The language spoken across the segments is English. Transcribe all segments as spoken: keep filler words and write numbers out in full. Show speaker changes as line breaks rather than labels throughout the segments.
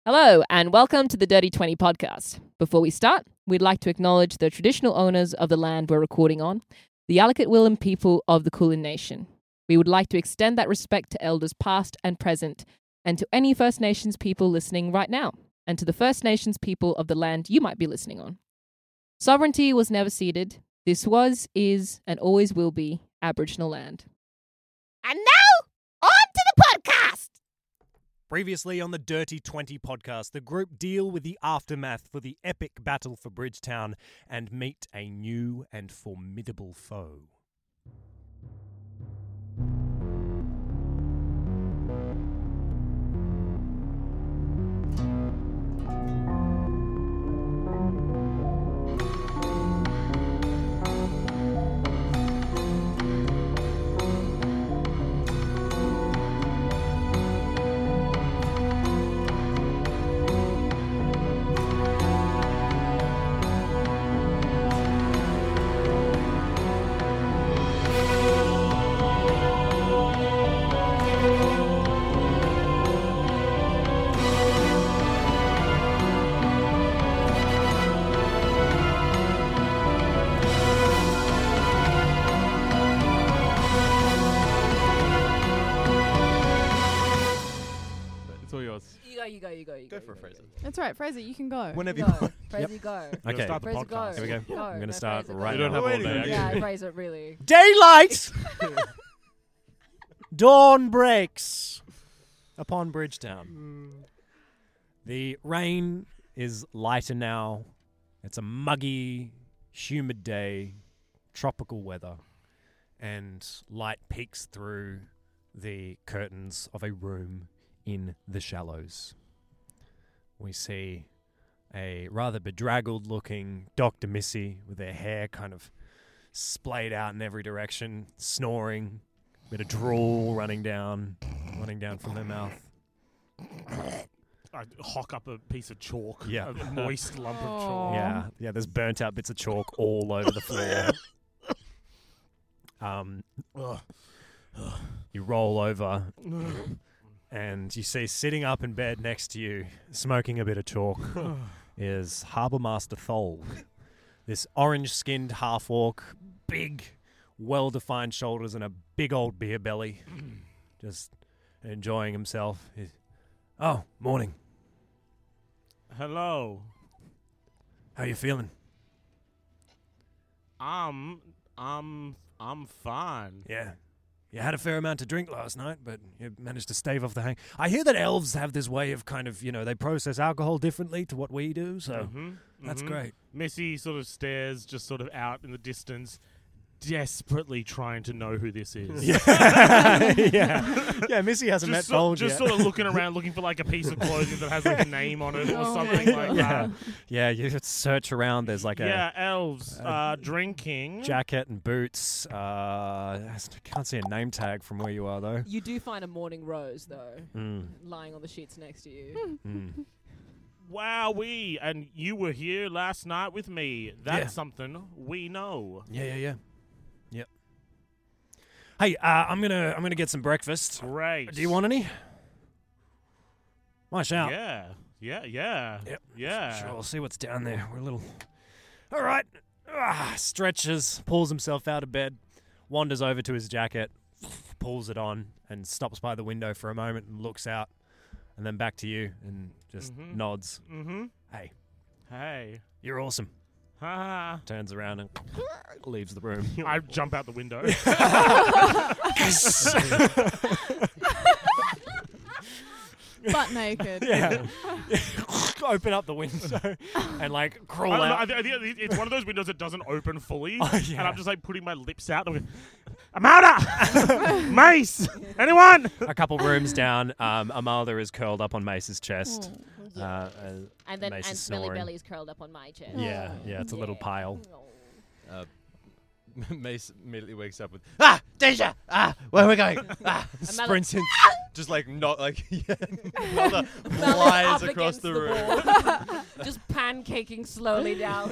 Hello, and welcome to the Dirty twenty podcast. Before we start, we'd like to acknowledge the traditional owners of the land we're recording on, the Yalukit Willam people of the Kulin Nation. We would like to extend that respect to elders past and present, and to any First Nations people listening right now, and to the First Nations people of the land you might be listening on. Sovereignty was never ceded. This was, is, and always will be Aboriginal land.
And now, on to the podcast!
Previously on the Dirty twenty podcast, the group deal with the aftermath for the epic battle for Bridgetown and meet a new and formidable foe.
You go, you go, you go.
Go for it, Fraser.
That's right, Fraser, you can go.
Whenever
You
you
go.
want.
Fraser,
Yep.
go.
Okay,
Start the
Fraser,
podcast.
go.
Here we go.
Go.
I'm going
No,
to start
Fraser,
right
You
go.
don't
now.
have all day,
Okay.
Yeah, Fraser, really.
Daylight! Dawn breaks upon Bridgetown. The rain is lighter now. It's a muggy, humid day, tropical weather, and light peeks through the curtains of a room in the shallows. We see a rather bedraggled looking Doctor Missy with her hair kind of splayed out in every direction, snoring, bit of drool running down, running down from her mouth.
I hock up a piece of chalk.
Yeah.
A moist lump of
Aw.
chalk.
Yeah, yeah, there's burnt out bits of chalk all over the floor. Um,
Ugh.
you roll over and you see sitting up in bed next to you, smoking a bit of chalk, is Harbour Master Tholg. This orange-skinned half-orc, big, well-defined shoulders and a big old beer belly, just enjoying himself. He's, oh, morning.
Hello.
How you feeling?
Um, um, I'm fine.
Yeah. You had a fair amount to drink last night, but you managed to stave off the hang. I hear that elves have this way of kind of, you know, they process alcohol differently to what we do, so
Mhm,
that's
mhm.
great.
Missy sort of stares just sort of out in the distance, desperately trying to know who this is.
Yeah. yeah. Yeah, Missy hasn't met
Just, so,
Tholg
just
yet.
sort of looking around, looking for like a piece of clothing that has like a name on it or
Oh
something
my
like
yeah.
that.
Yeah, you could search around. There's like
Yeah, elves
uh,
uh, drinking.
a jacket and boots. Uh, I can't see a name tag from where you are, though.
You do find a morning rose, though,
Mm,
lying on the sheets next to you.
mm.
Wowee! And you were here last night with me. That's
Yeah.
something we know.
Yeah, yeah, yeah. Yep. Hey, uh, I'm gonna I'm gonna get some breakfast.
Great.
Do you want any? My shout.
Yeah. Yeah, yeah.
Yep.
Yeah.
Sure, we'll see what's down there. We're a little. All right. Ah, stretches, pulls himself out of bed, wanders over to his jacket, pulls it on, and stops by the window for a moment and looks out, and then back to you and just
Mhm.
nods.
Mm-hmm.
Hey,
Hey.
you're awesome.
Ha
Turns around and leaves the room.
I jump out the window.
Butt naked.
Yeah. Open up the window and like crawl
I don't know,
out.
I thi- I think it's one of those windows that doesn't open fully.
Oh,
And
yeah.
I'm just like putting my lips out. I'm going, Amalda! Mace! Anyone?
A couple rooms down, um, Amalda is curled up on Mace's chest.
Oh.
Uh, uh,
And then
Mace
and
is
Smelly
snoring.
Belly's curled up on my chest.
Yeah, yeah, it's a little
Yeah.
pile.
Oh.
Uh, Mace immediately wakes up with ah Deja ah where are we going ah
Mel-
sprints in just like not like yeah Mother
Mel is
flies
up
across
against
the,
the
room.
wall. Just pancaking slowly down.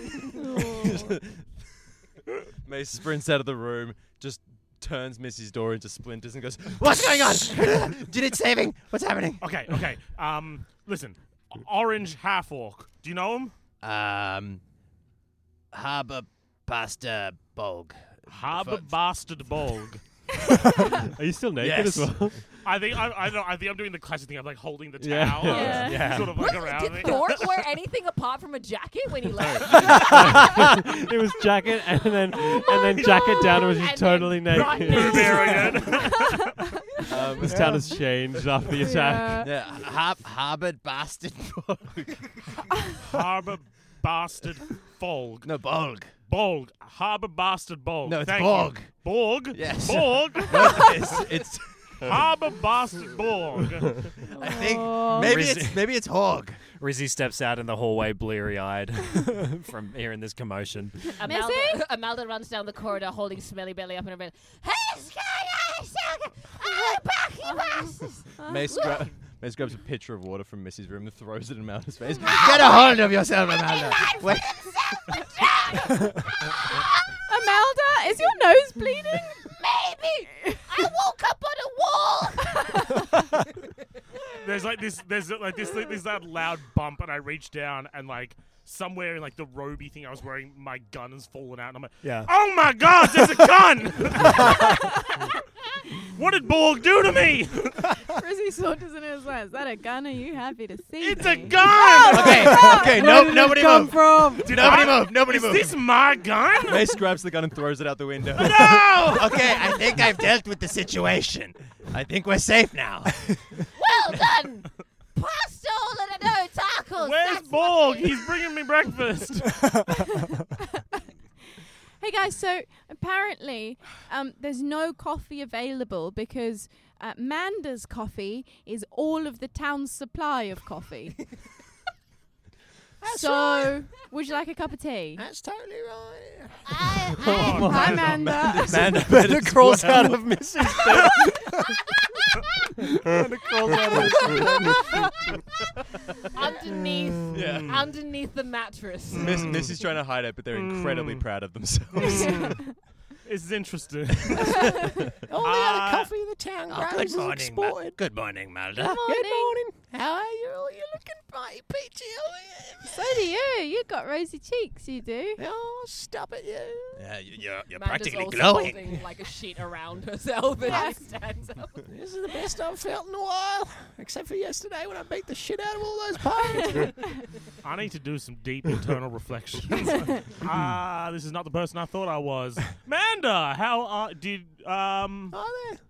Mace sprints out of the room, just turns Missy's door into splinters and goes, "What's going on? Did it saving? What's happening?"
Okay, okay. Um, listen, orange half orc. Do you know him?
Um, Harbour Pasta Bog.
Harbour
F-
Bastard Bolg.
Are you still naked
Yes.
as well?
I think I, I, don't, I think I'm doing the classic thing of like holding the
Yeah.
towel,
Yeah.
Yeah.
sort of like
Really?
around me.
Did Thor wear anything apart from a jacket when he left?
It was jacket and then and then jacket down and was just
And
totally
then
naked.
right
Blue Varian.
Um, this town has changed after the attack.
Yeah.
Yeah, Har- Harbour Bastard Bog.
Harbour Bastard Folg.
No, Bolg.
Bolg. Harbour Bastard Bolg.
No, it's
Thank
Borg.
You. Borg?
Yes.
Borg?
No, it's, it's
Harbour Bastard Borg.
I think
Oh.
maybe
Rizzy.
it's maybe it's Hog.
Rizzy steps out in the hallway, bleary-eyed, from hearing this commotion.
Amalda, Amalda runs down the corridor holding Smelly Belly up in her bed.
Mace, gra- Mace grabs a pitcher of water from Missy's room and throws it in Amalda's face. Get a hold of yourself, Amalda. Wait.
Amalda, is your nose bleeding?
Maybe. I woke up on a wall.
There's like this, there's like this, like, this that loud bump, and I reach down, and like somewhere in like the roby thing I was wearing, my gun has fallen out, and I'm like,
Yeah.
oh my god, there's a gun! What did Borg do to me?
Rizzy saunters in his way. Is that a gun? Are you happy to see
It's
me?
a gun!
Okay, okay, no, nobody move.
from?
Did
Nobody
I-
move. Nobody
Is
move.
this my gun?
Mace grabs the gun and throws it out the window.
No!
Okay, I think I've dealt with the situation. I think we're safe now.
Well done. Pasta all and no tacos.
Where's
That's
Borg?
what it is.
He's bringing me breakfast.
Hey guys, so apparently um, there's no coffee available because uh, Manda's coffee is all of the town's supply of coffee. So, would you like a cup of tea?
That's totally right.
I,
Oh,
Hi,
no.
Amanda.
Amanda, Amanda crawls out of Missy's bed. Amanda crawls out of Missy's
underneath,
Yeah.
underneath the mattress.
Miss, Missy's trying to hide it, but they're incredibly
Mm.
proud of themselves.
This is interesting.
All the
Uh,
other coffee in the town
Oh,
grows
good
is
morning, Ma-
exported.
good morning, Malda.
Good morning.
How are you? You're looking mighty peachy.
So do you. You've got rosy cheeks, you do.
Oh, stop it, you.
Yeah, you- you're, you're
Amanda's
practically
also
glowing.
holding like a sheet around herself and
Yeah.
she stands up.
This is the best I've felt in a while, except for yesterday when I beat the shit out of all those pirates.
I need to do some deep internal reflections. Ah, this is not the person I thought I was. Amanda, how uh, did um?
Oh, there.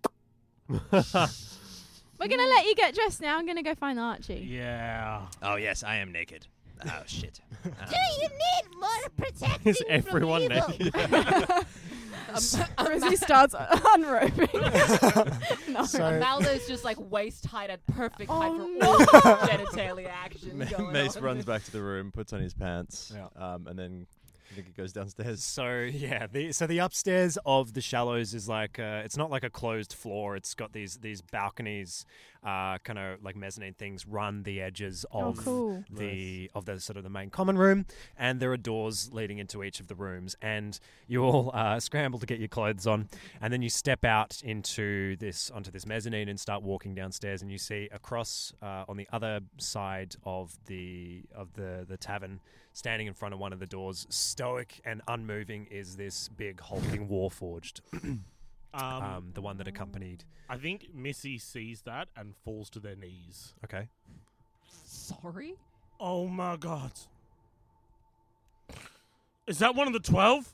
We're going to let you get dressed now. I'm going to go find Archie.
Yeah.
Oh, yes, I am naked. Oh, shit.
Do you need more protection
Is everyone
from evil?
naked?
Rizzy starts unroping. no.
So-
Amalda's just like waist height at perfect height
Oh,
for
no.
all genitalia action going
Mace
on.
runs back to the room, puts on his pants,
Yeah.
um, and then I think he goes downstairs.
So yeah, the so the upstairs of the Shallows is like uh, it's not like a closed floor. It's got these these balconies, uh, kind of like mezzanine things run the edges
Oh,
of
cool.
the of the sort of the main common room, and there are doors leading into each of the rooms. And you all uh, scramble to get your clothes on, and then you step out into this onto this mezzanine and start walking downstairs. And you see across uh, on the other side of the of the the tavern, standing in front of one of the doors, stoic and unmoving, is this big hulking Warforged,
Um,
um, the one that accompanied.
I think Missy sees that and falls to their knees.
Okay.
Sorry?
Oh my god. Is that one of the twelve?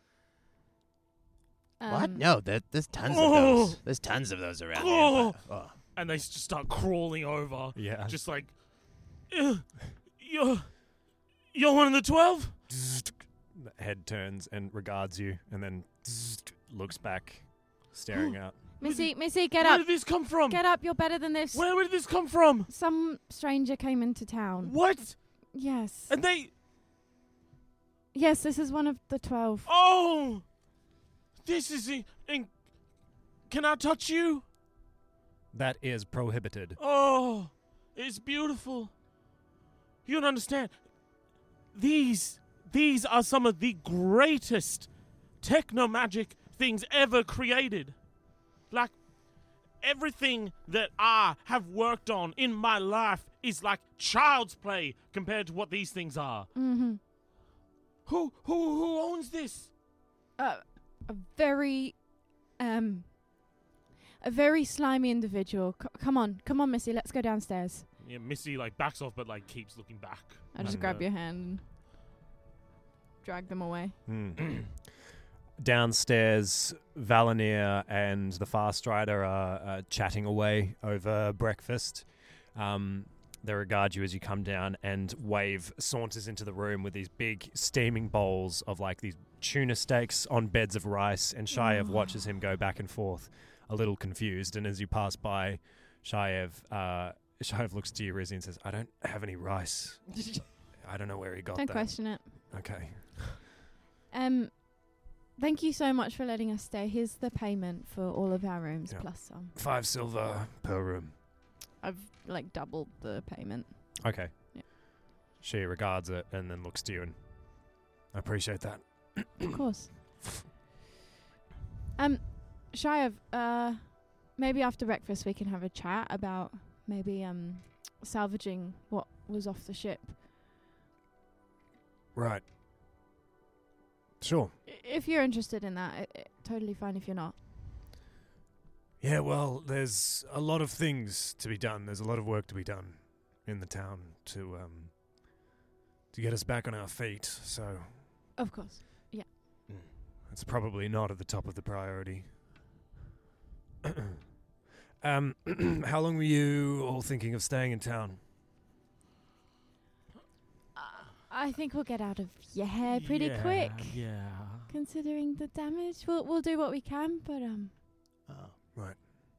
What?
Um,
No, there, there's tons
Oh.
of those. There's tons of those around. the
Oh.
Empire. Oh.
And they s- just start crawling over.
Yeah.
Just like, "Uh, you're, you're one of the twelve?
The head turns and regards you, and then looks back, staring out.
Missy, Missy, get
Where
up.
did this come from?
Get up. You're better than this.
Where, where did this come from?
Some stranger came into town.
What?
Yes.
And they,
Yes, this is one of the twelve.
oh, this is, in, in, can I touch you?
That is prohibited.
Oh, it's beautiful. You don't understand. These, these are some of the greatest technomagic things ever created. Like, everything that I have worked on in my life is like child's play compared to what these things are.
Mm-hmm.
Who who who owns this?
Uh, a very, um, a very slimy individual. C- come on, come on, Missy. Let's go downstairs.
Yeah, Missy like backs off, but like keeps looking back.
I just
And,
grab
uh,
your hand and drag them away.
Hmm. Downstairs, Valinir and the Fast Rider are uh, chatting away over breakfast. Um, they regard you as you come down, and Wave saunters into the room with these big steaming bowls of like these tuna steaks on beds of rice, and Shayev
Oh.
watches him go back and forth, a little confused. And as you pass by, Shayev, uh, Shayev looks to you, Rizzy, and says, "I don't have any rice. I don't know where he got
Don't
that."
question it.
Okay.
Um, thank you so much for letting us stay. Here's the payment for all of our rooms
Yeah.
plus some.
Five silver per room.
I've like doubled the payment.
Okay.
Yeah.
She regards it and then looks to you and I appreciate that.
Of course. Um, Shayev, uh, maybe after breakfast we can have a chat about maybe um salvaging what was off the ship.
Right. Sure.
I- If you're interested in that, i i totally fine if you're not.
Yeah, well, there's a lot of things to be done. There's a lot of work to be done in the town to um to get us back on our feet. So
Of course.
it's probably not at the top of the priority. um, how long were you all thinking of staying in town?
I think we'll get out of your hair pretty
Yeah,
quick.
Yeah.
Considering the damage, we'll we'll do what we can, but um,
Right.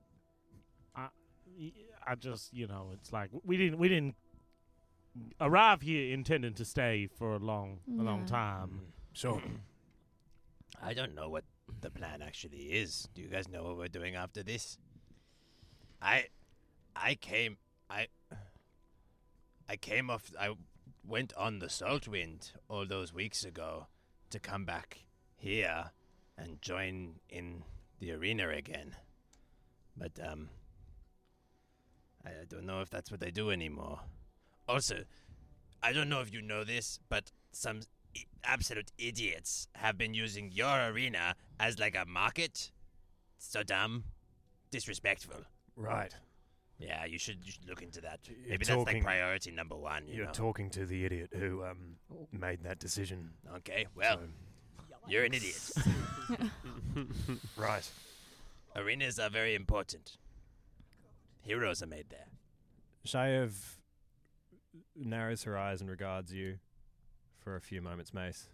Y- I just, you know, it's like we didn't we didn't arrive here intending to stay for a long a long
No.
time.
Sure.
I don't know what the plan actually is. Do you guys know what we're doing after this? I I came I I came off I went on the Saltwind all those weeks ago to come back here and join in the arena again. But um I I don't know if that's what they do anymore. Also, I don't know if you know this, but some I- absolute idiots have been using your arena as like a market. So dumb, disrespectful.
Right.
Yeah, you should you should look into that.
You're
Maybe that's like
talking-
priority number one. You
You're
know?
talking to the idiot who um made that decision.
Okay, well,
So-
you're an idiot.
right.
Arenas are very important. Heroes are made there.
Shayev narrows her eyes and regards you for a few moments, Mace.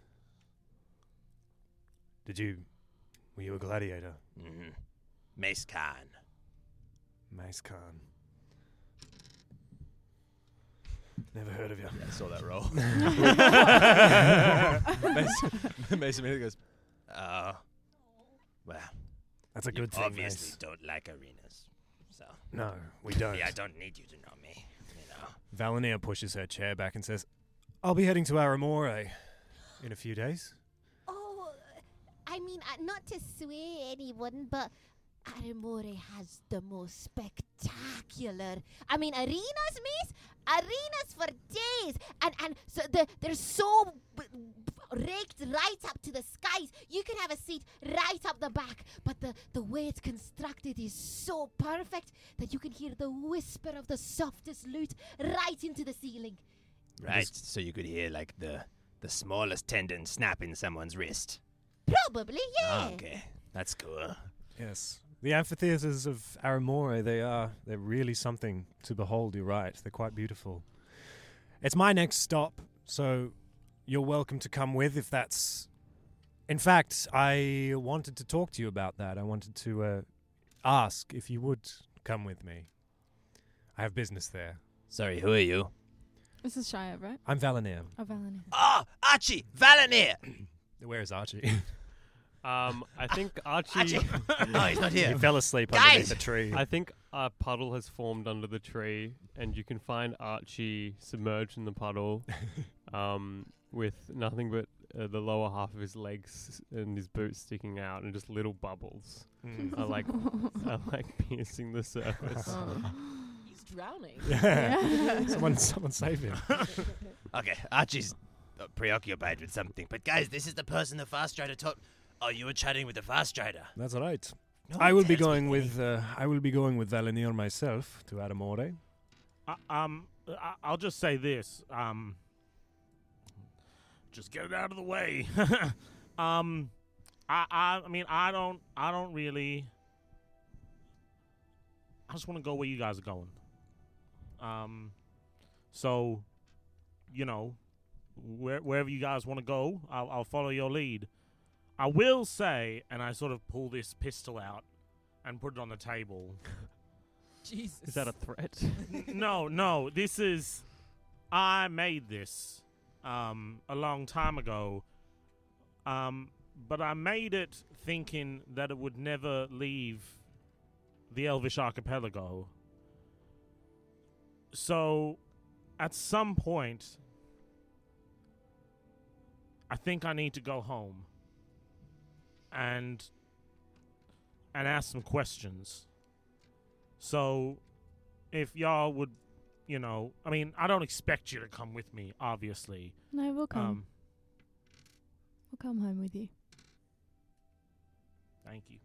Did you... Were you a gladiator?
Mm-hmm. Mace Khan.
Mace Khan. Never heard of you.
Yeah, I saw that roll. Mason, Mason immediately goes,
Oh, well,
That's a
you
good thing,
obviously
Mace.
don't like arenas. So,
No, we don't.
yeah, I don't need you to know me, you know.
Valinir pushes her chair back and says, I'll be heading to Aramore in a few days.
Oh, I mean, uh, not to sway anyone, but Aramore has the most spectacular. I mean, arenas, miss? Arenas for days. And and so the, they're so b- b- raked right up to the skies. You can have a seat right up the back. But the, the way it's constructed is so perfect that you can hear the whisper of the softest lute right into the ceiling.
Right, so you could hear like the the smallest tendon snap in someone's wrist.
Probably, yeah.
Okay, that's cool.
Yes. The amphitheaters of Aramore, they are, they're really something to behold, you're right. They're quite beautiful. It's my next stop, so you're welcome to come with if that's... In fact, I wanted to talk to you about that. I wanted to uh, ask if you would come with me. I have business there.
Sorry, who are you?
This is Shayev, right?
I'm Valinir.
Oh, Valinir.
Oh, Archie! Valinir!
Where is Archie?
Um, I think Archie.
Archie! No, he's not
he
here.
fell asleep
Guys!
underneath a tree.
I think a puddle has formed under the tree, and you can find Archie submerged in the puddle, um, with nothing but uh, the lower half of his legs and his boots sticking out, and just little bubbles
Mm.
are like are like piercing the surface.
Oh.
He's
drowning.
Yeah. someone, someone save him.
Okay, Archie's uh, preoccupied with something. But guys, this is the person the Fast Strider told. Oh, you were chatting with the Fast Strider.
That's right.
No
I
one
will be
tells me
going with. Uh, I will be going with Valinir myself to Adamore.
Uh, um, I- I'll just say this. Um, just get it out of the way. um, I, I, I mean, I don't, I don't really. I just want to go where you guys are going. Um, so, you know, where, wherever you guys want to go, I'll, I'll follow your lead. I will say, and I sort of pull this pistol out and put it on the table.
Jesus.
Is that a threat?
N- no, no. This is. I made this um, a long time ago. Um, but I made it thinking that it would never leave the Elvish archipelago. So, at some point, I think I need to go home and and ask some questions. So, if y'all would, you know, I mean, I don't expect you to come with me, obviously.
No, we'll come.
Um,
we'll come home with you.
thank you.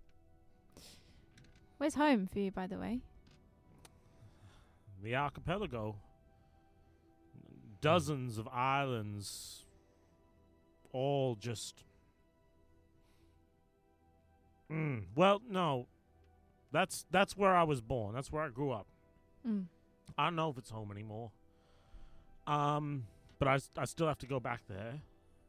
Where's home for you, by the way?
The archipelago. Dozens of islands, all just. Mm, well, no. That's that's where I was born. That's where I grew up.
Mm.
I don't know if it's home anymore. Um, but I, s- I still have to go back there.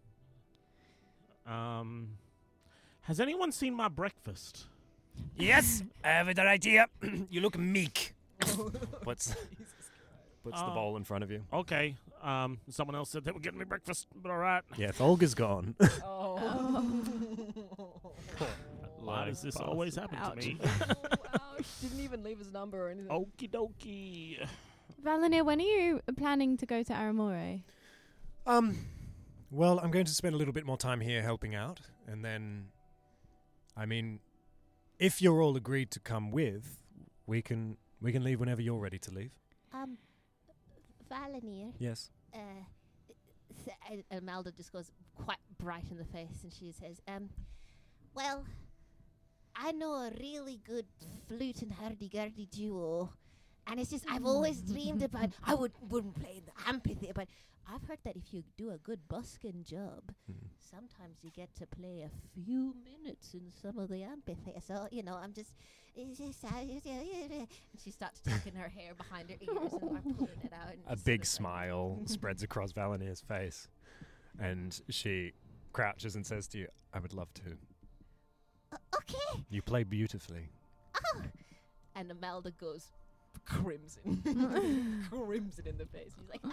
Um, has anyone seen my breakfast?
Yes, I have an idea. You look meek. Puts puts the
Oh.
bowl in front of you.
Okay. Um, someone else said they were getting me breakfast, but all right.
Yeah, Tholga's gone.
Oh.
Why does this always happen
Ouch.
to me?
Ouch. Didn't even leave his number or anything.
Okie dokie.
Valinir, when are you planning to go to Aramore?
Um, well, I'm going to spend a little bit more time here helping out, and then, I mean, if you're all agreed to come with, we can we can leave whenever you're ready to leave.
Um, Valinir.
Yes.
Uh, s- uh, Imelda just goes quite bright in the face, and she says, "Um, well, I know a really good flute and hurdy-gurdy duo, and it's just I've always dreamed about. I would wouldn't play in the amphitheater, but I've heard that if you do a good busking job,
Mhm.
sometimes you get to play a few minutes in some of the amphitheater. So you know, I'm just." It's just, uh, it's, uh, and she starts taking her hair behind her ears and I'm pulling it out. And
A
just
big
sort of like-
smile spreads across Valinir's face, and she crouches and says to you, "I would love to.
"Uh, okay.
You play beautifully."
Oh.
And Imelda goes crimson. Crimson in the face. He's like,
Oh,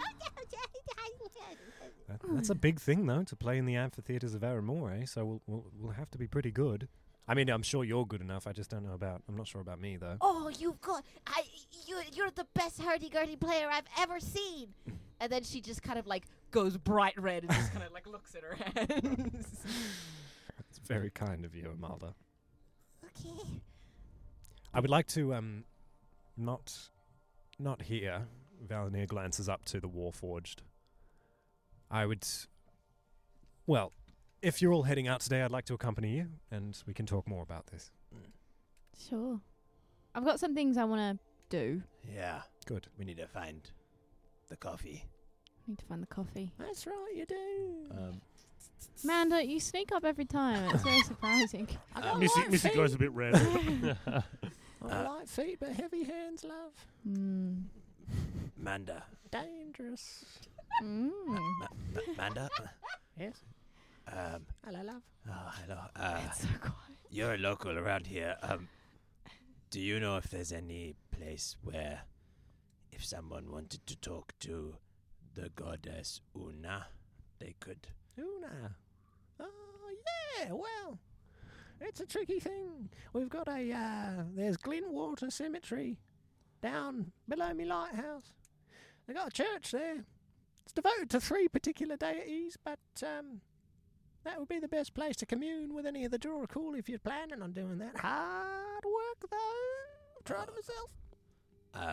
That, that's a big thing, though, to play in the amphitheaters of Aramore. So we'll, we'll we'll have to be pretty good. I mean, I'm sure you're good enough. I just don't know about. I'm not sure about me, though.
oh, you've got. I. You. You're the best hurdy-gurdy player I've ever seen.
and then she just kind of like goes bright red and just kind of like looks at her hands.
It's very kind of you, Imelda.
Okay.
I would like to um, not not here. Valinir glances up to the Warforged. I would. Well, if you're all heading out today, I'd like to accompany you, and we can talk more about this.
Sure. I've got some things I want to do.
Yeah,
Good.
we need to find the coffee.
Need to find the coffee.
That's right, you do.
Um,
Amanda, you sneak up every time. It's very surprising.
um,
Missy, Missy goes a bit red.
Uh,
light feet, but heavy hands, love.
Mm.
Manda.
Dangerous.
Mm.
Ma- Ma- Manda?
Yes.
Um,
Hello, love.
oh, hello. Uh,
It's so quiet.
you're a local around here. Um, do you know if there's any place where, if someone wanted to talk to the goddess Una, they could?
Una. Oh, yeah, well, it's a tricky thing. We've got a, uh, there's Glenwater Cemetery down below me lighthouse. They got a church there. It's devoted to three particular deities, but, um, that would be the best place to commune with any of the Juracool if you're planning on doing that. Hard work, though. Tried it myself.
Um,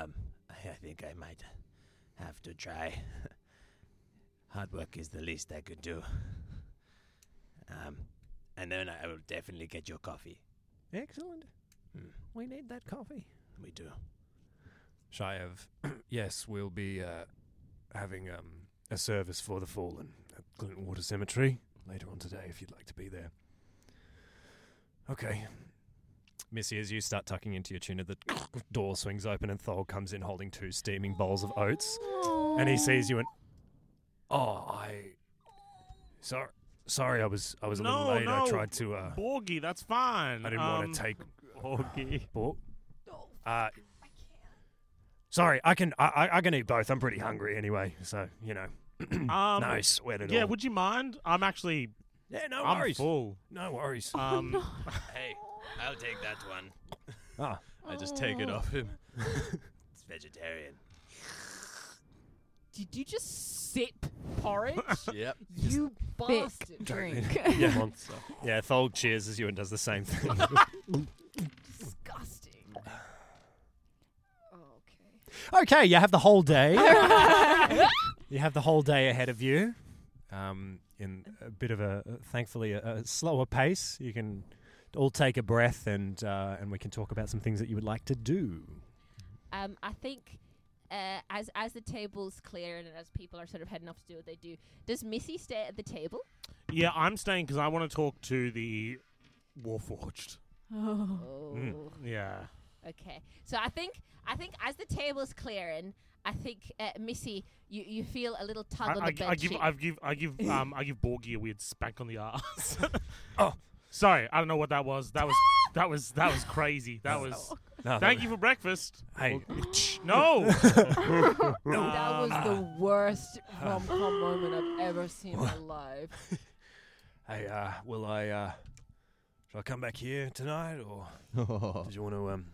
I, I think I might have to try. Hard work is the least I could do. Um, and then I will definitely get your coffee.
Excellent.
Hmm.
We need that coffee.
We do.
Shayev, yes, we'll be uh, having um, a service for the fallen at Clinton Water Cemetery later on today if you'd like to be there. Okay. Missy, as you start tucking into your tuna, the door swings open and Thol comes in holding two steaming bowls of oats. And he sees you and... Oh, I... Sorry, sorry, I was I was a
No,
little late.
no.
I tried to... Uh,
Borgie, that's fine.
I didn't
um,
want to take...
Borgie.
Bo- uh, sorry, I can I, I I can eat both. I'm pretty hungry anyway, so, you know.
Um,
no sweat at
Yeah,
all.
would you mind? I'm actually...
Yeah, no
I'm
worries.
full.
No worries.
Um,
Hey, I'll take that one.
Ah,
I just take it off him.
It's vegetarian.
Did you just sip porridge?
Yep.
You
Thick
bastard.
drink.
yeah,
Monster.
yeah. Thol cheers as you and does the same thing.
Disgusting. Okay.
Okay, you have the whole day. You have the whole day ahead of you. Um, in a bit of a, uh, thankfully, a, a slower pace. You can all take a breath, and uh, and we can talk about some things that you would like to do.
Um, I think uh, as as the table's clear and as people are sort of heading off to do what they do, does Missy stay at the table?
yeah, I'm staying because I want to talk to the Warforged.
Oh.
Oh.
Yeah.
Okay. So I think I think as the table's clearing, I think uh, Missy, you, you feel a little tug
I,
on
I,
the
I
bed
give
sheet.
I give I give um I give Borgie a weird spank on the ass.
Oh.
Sorry, I don't know what that was. That was that was that was crazy. That was.
No,
Thank you for breakfast.
Hey.
No.
That
Um,
was the worst rom-com moment I've ever seen in my life.
Hey, uh, will I? Uh, shall I come back here tonight, or did you want to? Um.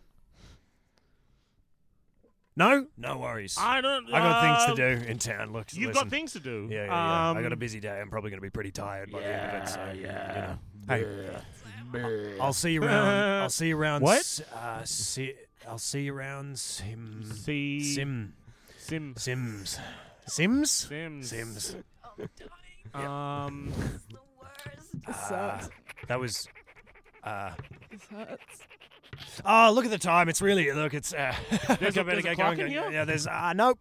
No, no worries.
I don't.
I got things
um,
to do in town. Look,
You've
listen.
got things to do.
Yeah, yeah, yeah.
Um,
I got a busy day. I'm probably going to be pretty tired by the end of it. So,
yeah.
you know. Hey, I'll see you around. I'll see you around.
What?
s- Uh, si- I'll see you around. Sim.
See.
Sim.
Sim.
Sims. Sims.
Sims.
Sims.
Um.
Uh, that was. Uh,
This hurts.
oh, look at the time. It's really look. It's. Uh,
There's
I
a-
better
there's a
get
clock
going.
in here?
Yeah, there's. Uh, no.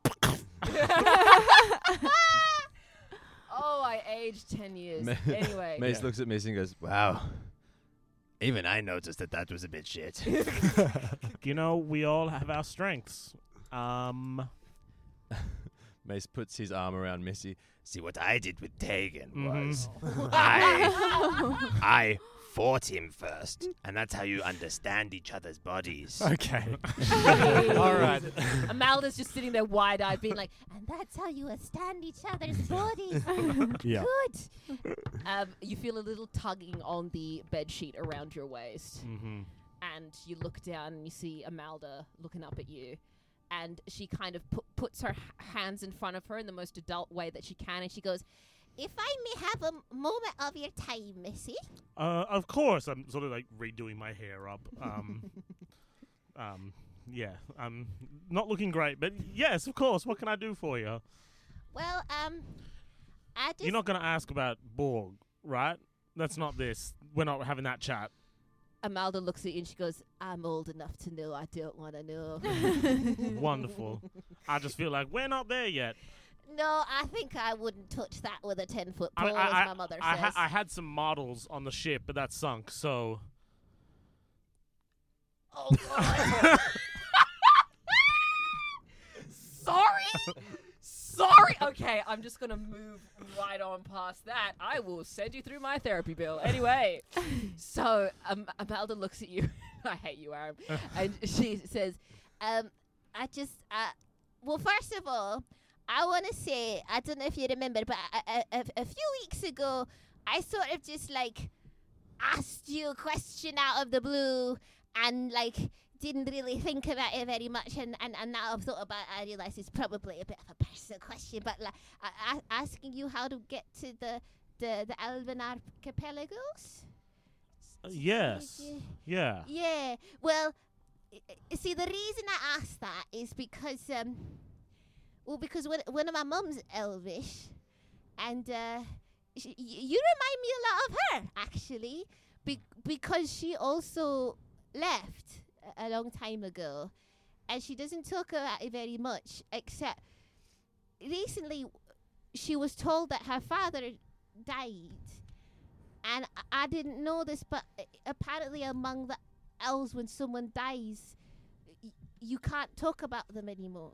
Oh, I aged ten years.
Ma-
Anyway.
Mace
Yeah.
looks at Missy and goes,
Wow. Even I noticed that that was a bit shit.
You know, we all have our strengths. Um.
Mace puts his arm around Missy.
See, what I did with Tegan
Mhm.
was I, I fought him first, and that's how you understand each other's bodies.
Okay.
Hey.
All right.
Amalda's just sitting there wide-eyed, being like, "And that's how you understand each other's bodies."
Yeah.
Good. Um, you feel a little tugging on the bed sheet around your waist,
Mm-hmm.
and you look down and you see Amalda looking up at you, and she kind of pu- puts her h- hands in front of her in the most adult way that she can, and she goes, "If I may have a m- moment of your time, Missy."
Uh, of course, I'm sort of like redoing my hair up. Um, um, yeah, I'm not looking great, but yes, of course. What can I do for you?
Well, um, I just
You're not going to ask about Borg, right? That's not this. We're not having that chat.
Amalda looks at you and she goes, "I'm old enough to know I don't want to know."
Wonderful. I just feel like we're not there yet.
No, I think I wouldn't touch that with a ten-foot
I,
pole,
I,
as my mother
I,
says.
ha- I had some models on the ship, but that sunk, so...
Oh, God.
Sorry? Sorry? Okay, I'm just going to move right on past that. I will send you through my therapy bill. Anyway,
So um, Amalda looks at you. I hate you, Aram. And she says, um, I just, uh, well, first of all, I want to say, I don't know if you remember, but a, a, a, a few weeks ago, I sort of just like asked you a question out of the blue and like didn't really think about it very much. And, and, and now I've thought about it, I realize it's probably a bit of a personal question, but like I, I, asking you how to get to the, the, the Alban Archipelagos?
Uh, yes. Yeah.
Yeah. Well, I- I- see, the reason I asked that is because, um, well, because one, one of my mum's Elvish, and uh, sh- y- you remind me a lot of her, actually, be- because she also left a, a long time ago, and she doesn't talk about it very much, except recently she was told that her father died. And I, I didn't know this, but uh, apparently among the elves, when someone dies, y- you can't talk about them anymore.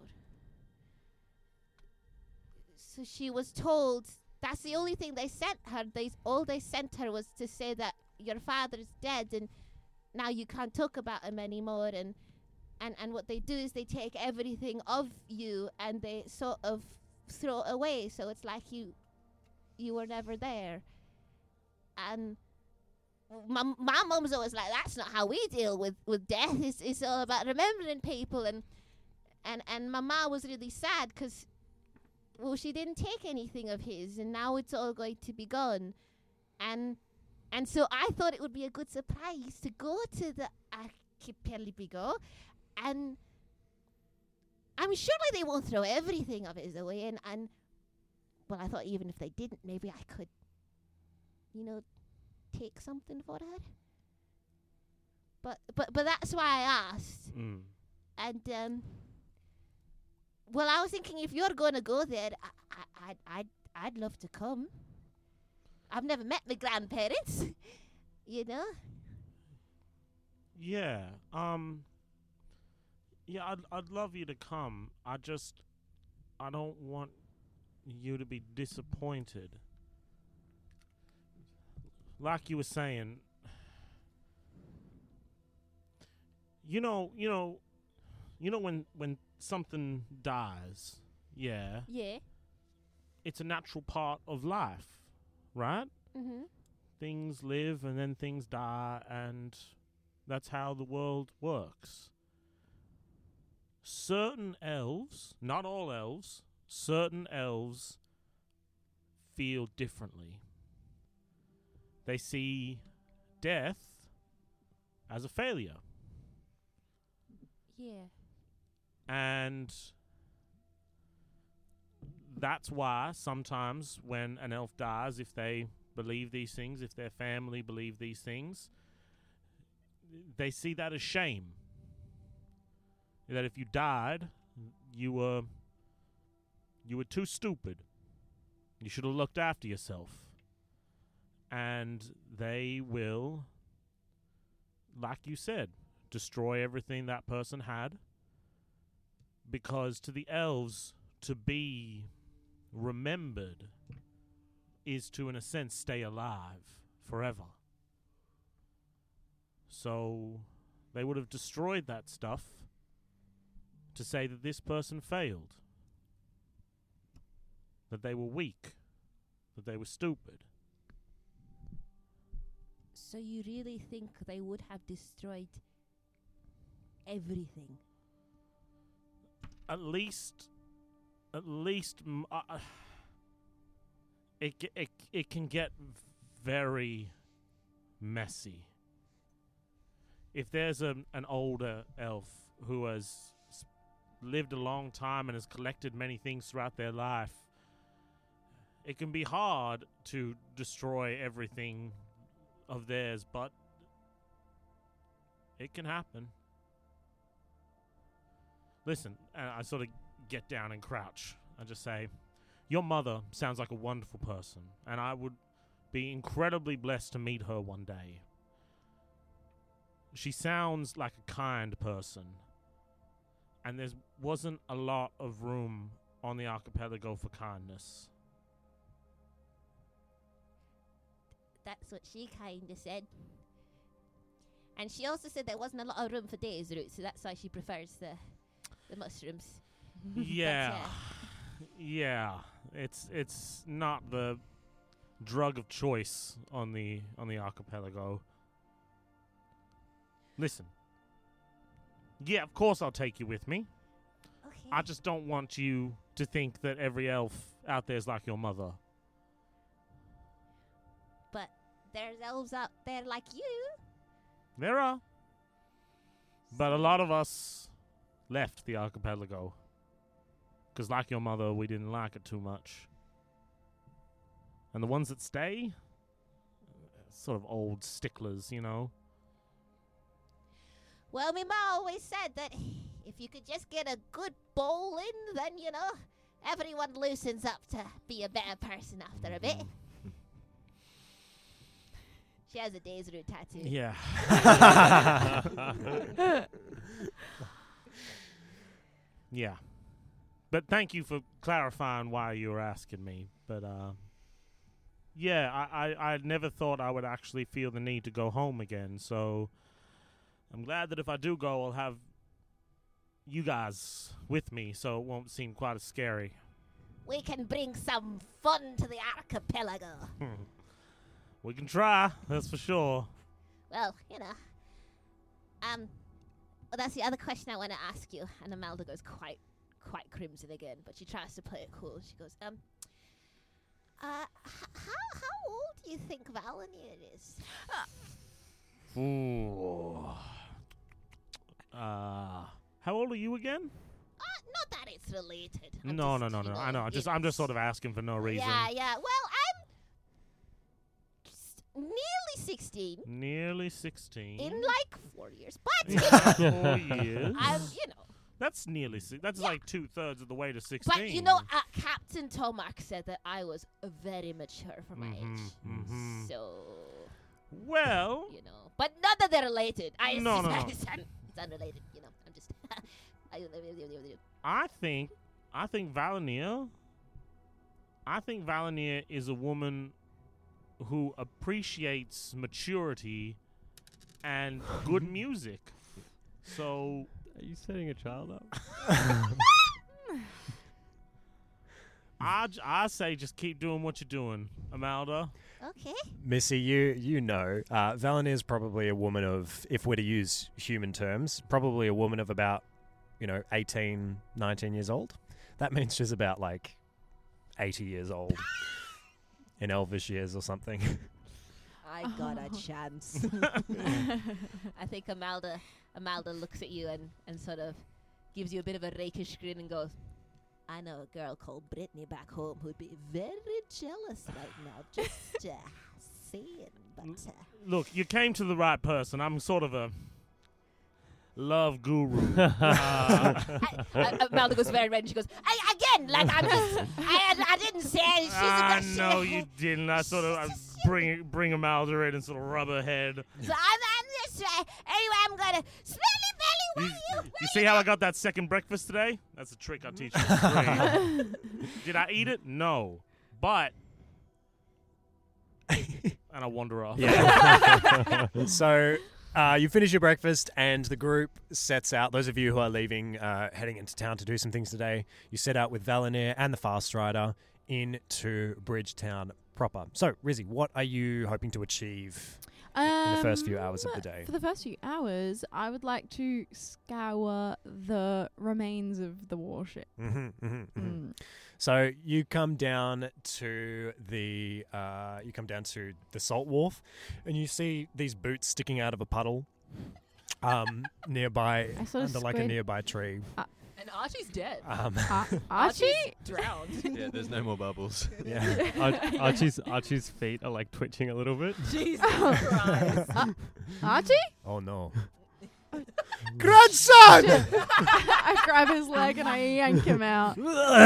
So she was told that's the only thing they sent her. They all they sent her was to say that your father's dead, and now you can't talk about him anymore. And and and what they do is they take everything of you and they sort of throw it away. So it's like you you were never there. And my my mum's always like, that's not how we deal with, with death. It's it's all about remembering people. And and and my ma was really sad because, well, she didn't take anything of his, and now it's all going to be gone. And and so I thought it would be a good surprise to go to the archipelago, and I'm surely they won't throw everything of his away. And and well, I thought even if they didn't, maybe I could, you know, take something for her. But but but that's why I asked.
Mm.
And um, well, I was thinking if you're going to go there, I I I'd, I'd I'd love to come. I've never met my grandparents, you know.
Yeah. Um. Yeah, I'd I'd love you to come. I just I don't want you to be disappointed. Like you were saying, you know, you know, you know when when something dies, yeah,
Yeah.
it's a natural part of life, right?
Mhm.
Things live and then things die, and that's how the world works. Certain elves, not all elves, certain elves feel differently. They see death as a failure.
Yeah.
And that's why sometimes when an elf dies, if they believe these things, if their family believe these things, they see that as shame. That if you died, you were you were too stupid. You should have looked after yourself. And they will, like you said, destroy everything that person had. Because to the elves, to be remembered is to, in a sense, stay alive forever. So they would have destroyed that stuff to say that this person failed, that they were weak, that they were stupid.
So you really think they would have destroyed everything?
At least, at least, m- uh, uh, it, ge- it it can get very messy. If there's a, an older elf who has s- lived a long time and has collected many things throughout their life, it can be hard to destroy everything of theirs, but it can happen. Listen, and I sort of get down and crouch. I just say, your mother sounds like a wonderful person, and I would be incredibly blessed to meet her one day. She sounds like a kind person, and there wasn't a lot of room on the archipelago for kindness.
That's what she kind of said. And she also said there wasn't a lot of room for Days Root, so that's why she prefers the the mushrooms.
Yeah.
But,
Yeah. It's it's not the drug of choice on the on the archipelago. Listen. Yeah, of course I'll take you with me.
okay.
I just don't want you to think that every elf out there is like your mother.
But there's elves out there like you.
There are. But a lot of us left the archipelago. Because like your mother, we didn't like it too much. And the ones that stay, sort of old sticklers, you know.
Well, me ma always said that if you could just get a good bowl in, then, you know, everyone loosens up to be a better person after a bit. She has a Days Root tattoo.
Yeah. Yeah. But thank you for clarifying why you were asking me. But, uh, yeah, I, I, I never thought I would actually feel the need to go home again. So I'm glad that if I do go, I'll have you guys with me so it won't seem quite as scary.
We can bring some fun to the archipelago.
We can try, that's for sure.
Well, you know. Um, well, that's the other question I want to ask you. And Imelda goes quite, quite crimson again, but she tries to play it cool. She goes, um, uh, h- how how old do you think Valinir is?
Ooh. Uh, how old are you again?
Uh, not that it's related. I'm
No,
just,
no, no,
you
no.
know,
I know.
you
Just
know,
I'm just sort of asking for no reason.
Yeah, yeah. Well, I'm s- nearly sixteen.
Nearly sixteen.
In like four years, but you know,
Four years.
I'm, you know,
That's nearly six. That's
Yeah.
like two thirds of the way to sixteen.
but you know, uh, Captain Tomac said that I was uh, very mature for my
Mhm,
age.
mhm.
So,
Well,
you know, but not that they're related. I
No, no, no.
it's, un- it's unrelated. You know, I'm just. I,
I think, I think Valinir. I think Valinir is a woman who appreciates maturity and good music. So
Are you setting a child up?
I, j- I say just keep doing what you're doing, Amalda.
okay.
Missy, you you know, uh, Valinir is probably a woman of, if we're to use human terms, probably a woman of about, you know, eighteen, nineteen years old. That means she's about like eighty years old in elvish years or something.
I got a chance. I think Amalda, Amalda looks at you and, and sort of gives you a bit of a rakish grin and goes, I know a girl called Brittany back home who'd be very jealous right now. Just uh, saying. But uh,
Look, you came to the right person. I'm sort of a love guru. uh,
I, I, Amalda goes very red and she goes, I, again, like I'm just, I, I didn't say she's
I
a she-
know you didn't. I sort of I bring bring Amalda in and sort of rub her head.
So I'm, I'm just, uh, anyway, I'm going to, smelly belly,
You,
why you?
you see how I got that second breakfast today? That's a trick I teach you for free. Did I eat it? No. But and I wander off.
Yeah. So uh, you finish your breakfast and the group sets out. Those of you who are leaving, uh, heading into town to do some things today, you set out with Valinir and the Fast Rider into Bridgetown proper. So, Rizzy, what are you hoping to achieve in the first few hours of the day?
For the first few hours, I would like to scour the remains of the warship.
Mm-hmm, mm-hmm, mm-hmm.
Mm.
So you come down to the uh, you come down to the salt wharf, and you see these boots sticking out of a puddle um, nearby,
I sort of
under like a
squid-
nearby tree.
And Archie's dead.
Um,
Ar- Archie?
drowned.
Yeah, there's no more bubbles.
yeah.
Ar- Archie's Archie's feet are like twitching a little bit.
Jesus Christ.
Archie?
Oh no. Grandson!
I grab his leg and I yank him out.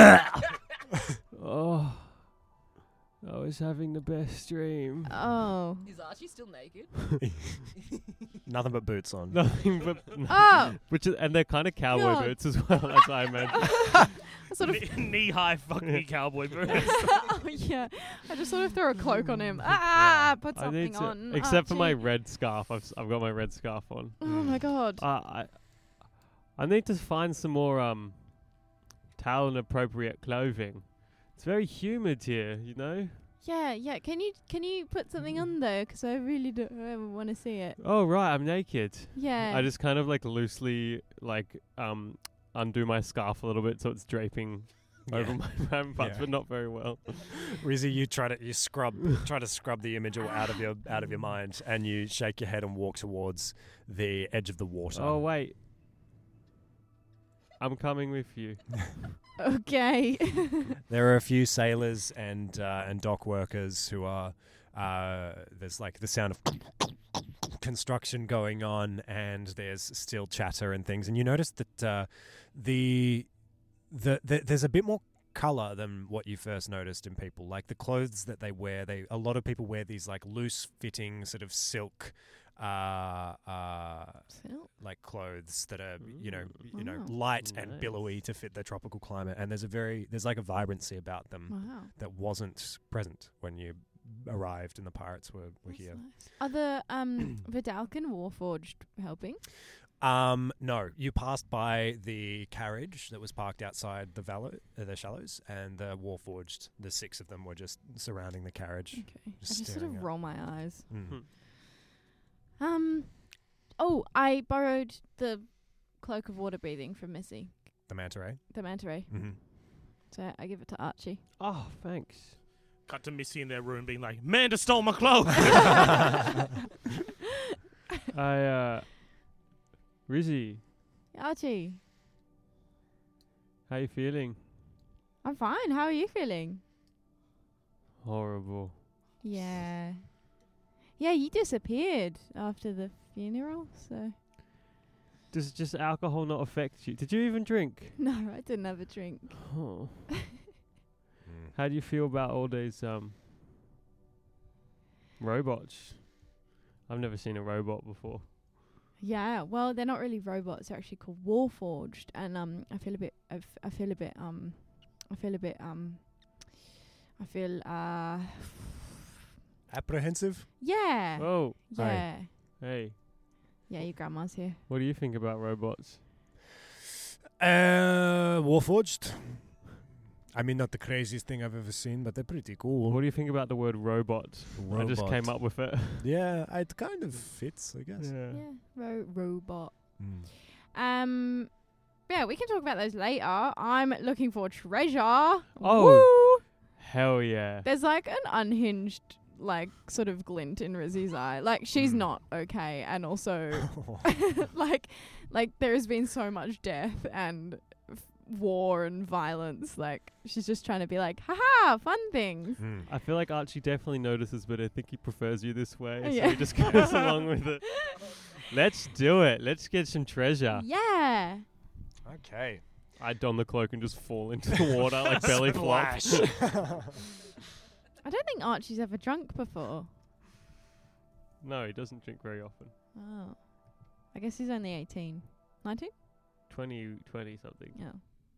Oh, I was having the best dream.
Oh.
Is Archie still naked?
Nothing but boots on.
Nothing but
Oh!
which is, and they're kind of cowboy
God.
boots as well. That's what I meant.
I sort of,
Knee high, fuck me, cowboy boots.
oh, yeah. I just sort of throw a cloak on him. Ah! Put
I
something
need to,
on.
except for my
Archie.
red scarf. I've s- I've got my red scarf on.
Oh my god.
Uh, I I need to find some more um Talon appropriate clothing. It's very humid here, you know.
Yeah, yeah. Can you can you put something on though? Because I really don't ever want to see it.
Oh right, I'm naked.
Yeah.
I just kind of like loosely like um undo my scarf a little bit so it's draping over my ramparts,
Yeah.
but not very well.
Rizzy, you try to you scrub try to scrub the image out of your out of your mind, and you shake your head and walk towards the edge of the water.
Oh wait, I'm coming with you.
Okay.
There are a few sailors and uh, and dock workers who are. Uh, there's like the sound of construction going on, and there's still chatter and things. And you notice that uh, the, the the there's a bit more color than what you first noticed in people. Like the clothes that they wear, they a lot of people wear these like loose fitting sort of silk. Uh, uh, like clothes that are you know
Mm.
you know
Wow.
light and
Nice.
billowy to fit the tropical climate, and there's a very there's like a vibrancy about them
Wow.
that wasn't present when you arrived and the pirates were, were
That's
here.
nice. Are the um Vidalcan Warforged helping?
Um, no, you passed by the carriage that was parked outside the vallow, uh, the shallows, and the Warforged. The six of them were just surrounding the carriage.
Okay. I
Just
just sort
staring
of
out.
roll my eyes.
Mm.
Hmm.
Um. Oh, I borrowed the cloak of water breathing from Missy,
The manta ray.
the manta ray.
Mm-hmm.
So I give it to Archie.
Oh, thanks.
Cut to Missy in their room being like, Manda stole my clothes.
I uh, Rizzy,
Archie,
how you feeling?
I'm fine. How are you feeling?
Horrible.
Yeah. Yeah, you disappeared after the funeral, so.
Does just alcohol not affect you? Did you even drink?
No, I didn't have a drink.
Oh.
Mm.
How do you feel about all these um robots? I've never seen a robot before.
Yeah, well, they're not really robots. They're actually called Warforged, and um, I feel a bit. I, f- I feel a bit. Um, I feel a bit. Um, I feel. Uh,
Apprehensive.
yeah.
Oh,
Yeah.
hey,
Yeah, your grandma's here.
what do you think about robots?
Uh, Warforged. I mean, not the craziest thing I've ever seen, but they're pretty cool.
What do you think about the word robot? I just came
Robot.
up with it.
Yeah, it kind of fits, I guess.
yeah.
Yeah. Ro- robot.
Mm.
Um. Yeah, we can talk about those later. I'm looking for treasure.
Oh.
Woo!
Hell yeah.
There's like an unhinged, like, sort of glint in Rizzy's eye. Like, she's
Mm.
not okay, and also, like, like there has been so much death and f- war and violence. Like, she's just trying to be like, haha, fun things.
Mm.
I feel like Archie definitely notices, but I think he prefers you this way, so
Yeah.
he just goes along with it. Let's do it. Let's get some treasure.
Yeah.
Okay.
I don the cloak and just fall into the water like belly flop.
I don't think Archie's ever drunk before.
No, he doesn't drink very often.
Oh. I guess he's only eighteen. nineteen?
twenty, twenty something.
Yeah.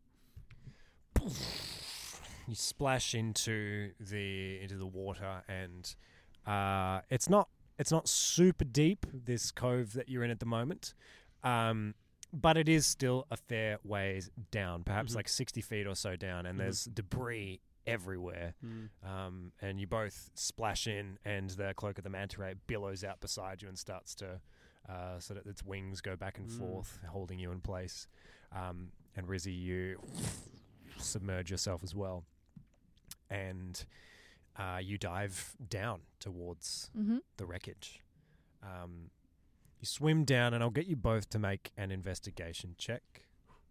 You splash into the into the water, and uh, it's not it's not super deep, this cove that you're in at the moment, um, but it is still a fair ways down, perhaps
Mhm.
like sixty feet or so down, and
Mhm.
there's debris everywhere.
Mm.
Um, and you both splash in, and the cloak of the manta ray billows out beside you and starts to, uh, so that its wings go back and
Mm.
forth, holding you in place. Um, and Rizzy, you submerge yourself as well, and uh, you dive down towards
Mm-hmm.
the wreckage. Um, you swim down, and I'll get you both to make an investigation check.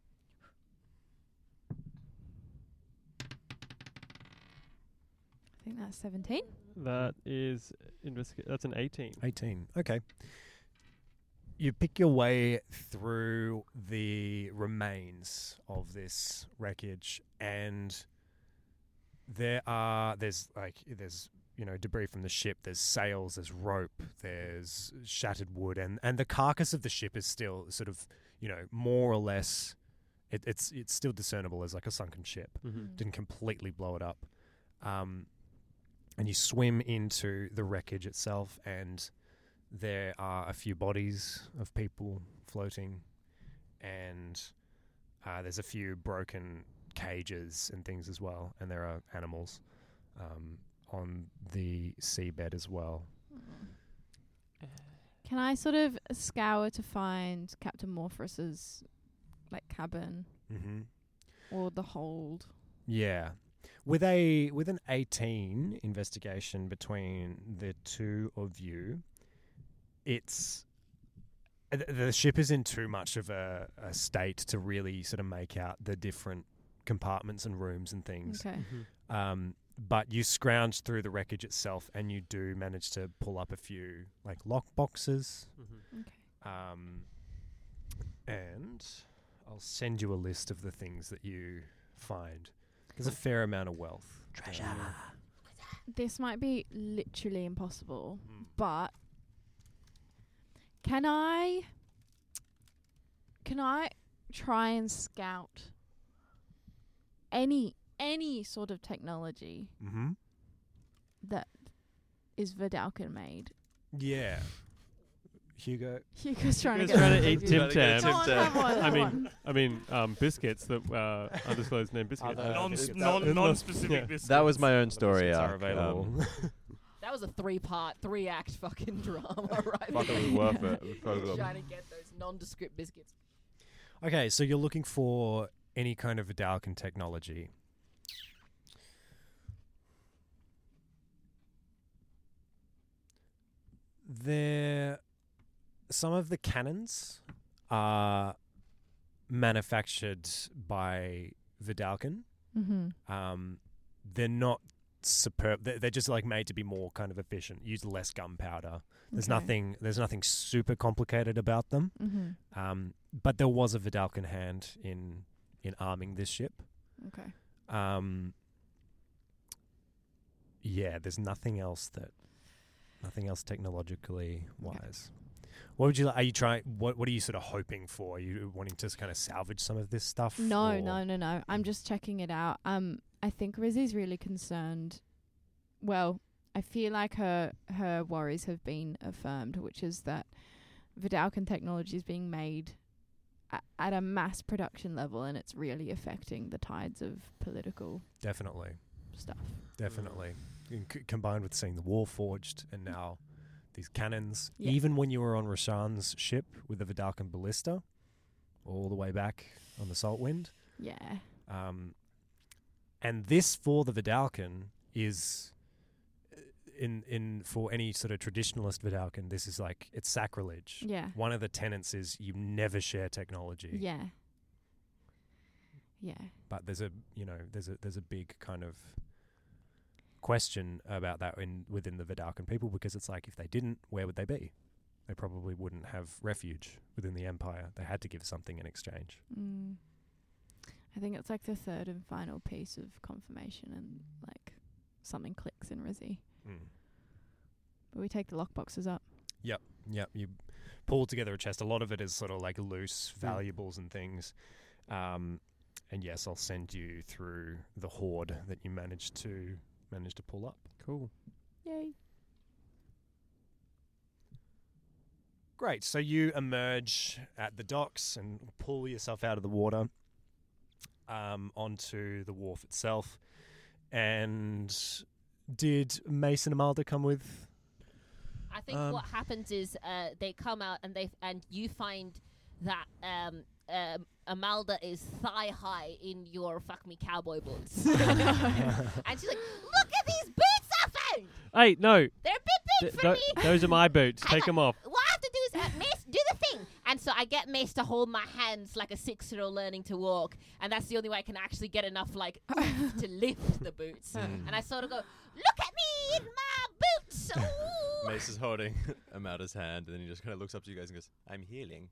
I think that's seventeen.
That is investigate. That's an eighteen.
eighteen. Okay. You pick your way through the remains of this wreckage, and there are there's like there's you know debris from the ship. There's sails. There's rope. There's shattered wood, and and the carcass of the ship is still sort of you know more or less. It, it's it's still discernible as like a sunken ship.
Mm-hmm.
Didn't completely blow it up. Um, and you swim into the wreckage itself, and there are a few bodies of people floating, and uh, there's a few broken cages and things as well, and there are animals um, on the seabed as well.
Can I sort of scour to find Captain Morpheus's like cabin
Mm-hmm.
or the hold?
Yeah. With a with an eighteen investigation between the two of you, it's uh, th- the ship is in too much of a, a state to really sort of make out the different compartments and rooms and things.
Okay.
Um, but you scrounge through the wreckage itself, and you do manage to pull up a few like lock boxes.
Mm-hmm.
Okay.
Um, and I'll send you a list of the things that you find. There's a fair amount of wealth.
Treasure.
This might be literally impossible,
Mm.
but can I can I try and scout any any sort of technology
Mm-hmm.
that is Vidalcan made?
Yeah. Hugo.
Hugo's trying to
Hugo's
get
trying to
the
eat
review.
Tim Tam.
Come on, come on,
I
come
mean,
on.
I mean, um, biscuits that uh, undisclosed name biscuits.
Other-
Non,
biscuits.
non,
That-
non-specific
Yeah.
biscuits.
That was my own story.
Biscuits
arc,
are available.
um,
That was a three-part, three-act fucking drama, right?
Fuck, it was
there.
worth it. It was so good.
Trying to get those nondescript biscuits.
Okay, so you're looking for any kind of Vidalcan technology. There, some of the cannons are manufactured by Vidalcan.
Mm-hmm.
Um, they're not superb. They're, they're just like made to be more kind of efficient. Use less gunpowder. There's
Okay.
nothing. There's nothing super complicated about them.
Mm-hmm.
Um, but there was a Vidalcan hand in in arming this ship.
Okay.
Um, yeah, there's nothing else that, nothing else technologically wise. What would you? li- Are you trying? What What are you sort of hoping for? Are you wanting to kind of salvage some of this stuff?
No,
or-
no, no, no. I'm just checking it out. Um, I think Rizzy's really concerned. Well, I feel like her her worries have been affirmed, which is that Vidalcan technology is being made a- at a mass production level, and it's really affecting the tides of political
Definitely,
stuff.
definitely. In c- combined with seeing the war forged and now these cannons.
Yeah.
Even when you were on Rashan's ship with the Vidalcan ballista, all the way back on the Saltwind.
Yeah.
Um, and this for the Vidalcan is uh, in in for any sort of traditionalist Vidalcan, this is like it's sacrilege.
Yeah.
One of the tenets is you never share technology.
Yeah. Yeah.
But there's a you know there's a there's a big kind of question about that in within the Vidalcan people, because it's like if they didn't, where would they be? They probably wouldn't have refuge within the empire. They had to give something in exchange.
Mm. I think it's like the third and final piece of confirmation, and like something clicks in Rizzy.
Mm.
But we take the lockboxes up.
Yep, you pull together a chest. A lot of it is sort of like loose valuables and things. Um, and yes, I'll send you through the hoard that you managed to managed to pull up.
Cool.
Yay.
Great. So you emerge at the docks and pull yourself out of the water um, onto the wharf itself. And did Mason and Amalda come with?
I think
Um,
what happens is uh, they come out and they f- and you find that um, um, Amalda is thigh high in your fuck me cowboy boots, and she's like, "Look at these boots I found.
Hey, no.
They're a bit big
Th-
for
tho-
me."
those are my boots.
Hang
Take them
on.
off.
What I have to do is uh, Mace, do the thing. And so I get Mace to hold my hands like a six-year-old learning to walk, and that's the only way I can actually get enough like oomph to lift the boots.
Mm.
And I sort of go, "Look at me in my boots." Ooh.
Mace is holding Amalda's hand, and then he just kind of looks up to you guys and goes, "I'm healing."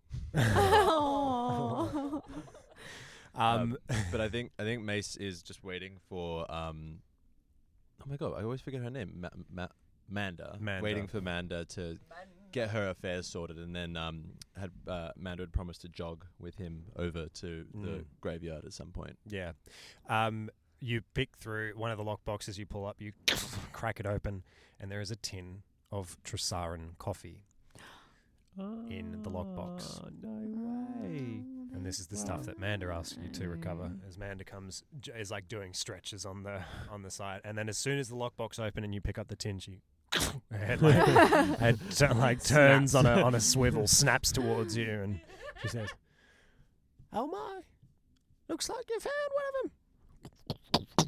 Oh.
Um,
But I think I think Mace is just waiting for um. Oh my god! I always forget her name. Ma- Ma- Manda.
Manda.
Waiting for Manda to get her affairs sorted, and then um had uh, Manda had promised to jog with him over to the
Mm.
graveyard at some point.
Yeah. Um, you pick through one of the lock boxes you pull up, you crack it open, and there is a tin of Trasaran coffee. In the lockbox.
Oh, no way.
And this is the stuff that Manda asks you to recover. As Manda comes, j- is like doing stretches on the on the side, and then as soon as the lockbox open and you pick up the tin, she her head like, head t- like turns on a on a swivel, snaps towards you, and she says, "Oh my, looks like you found one of them."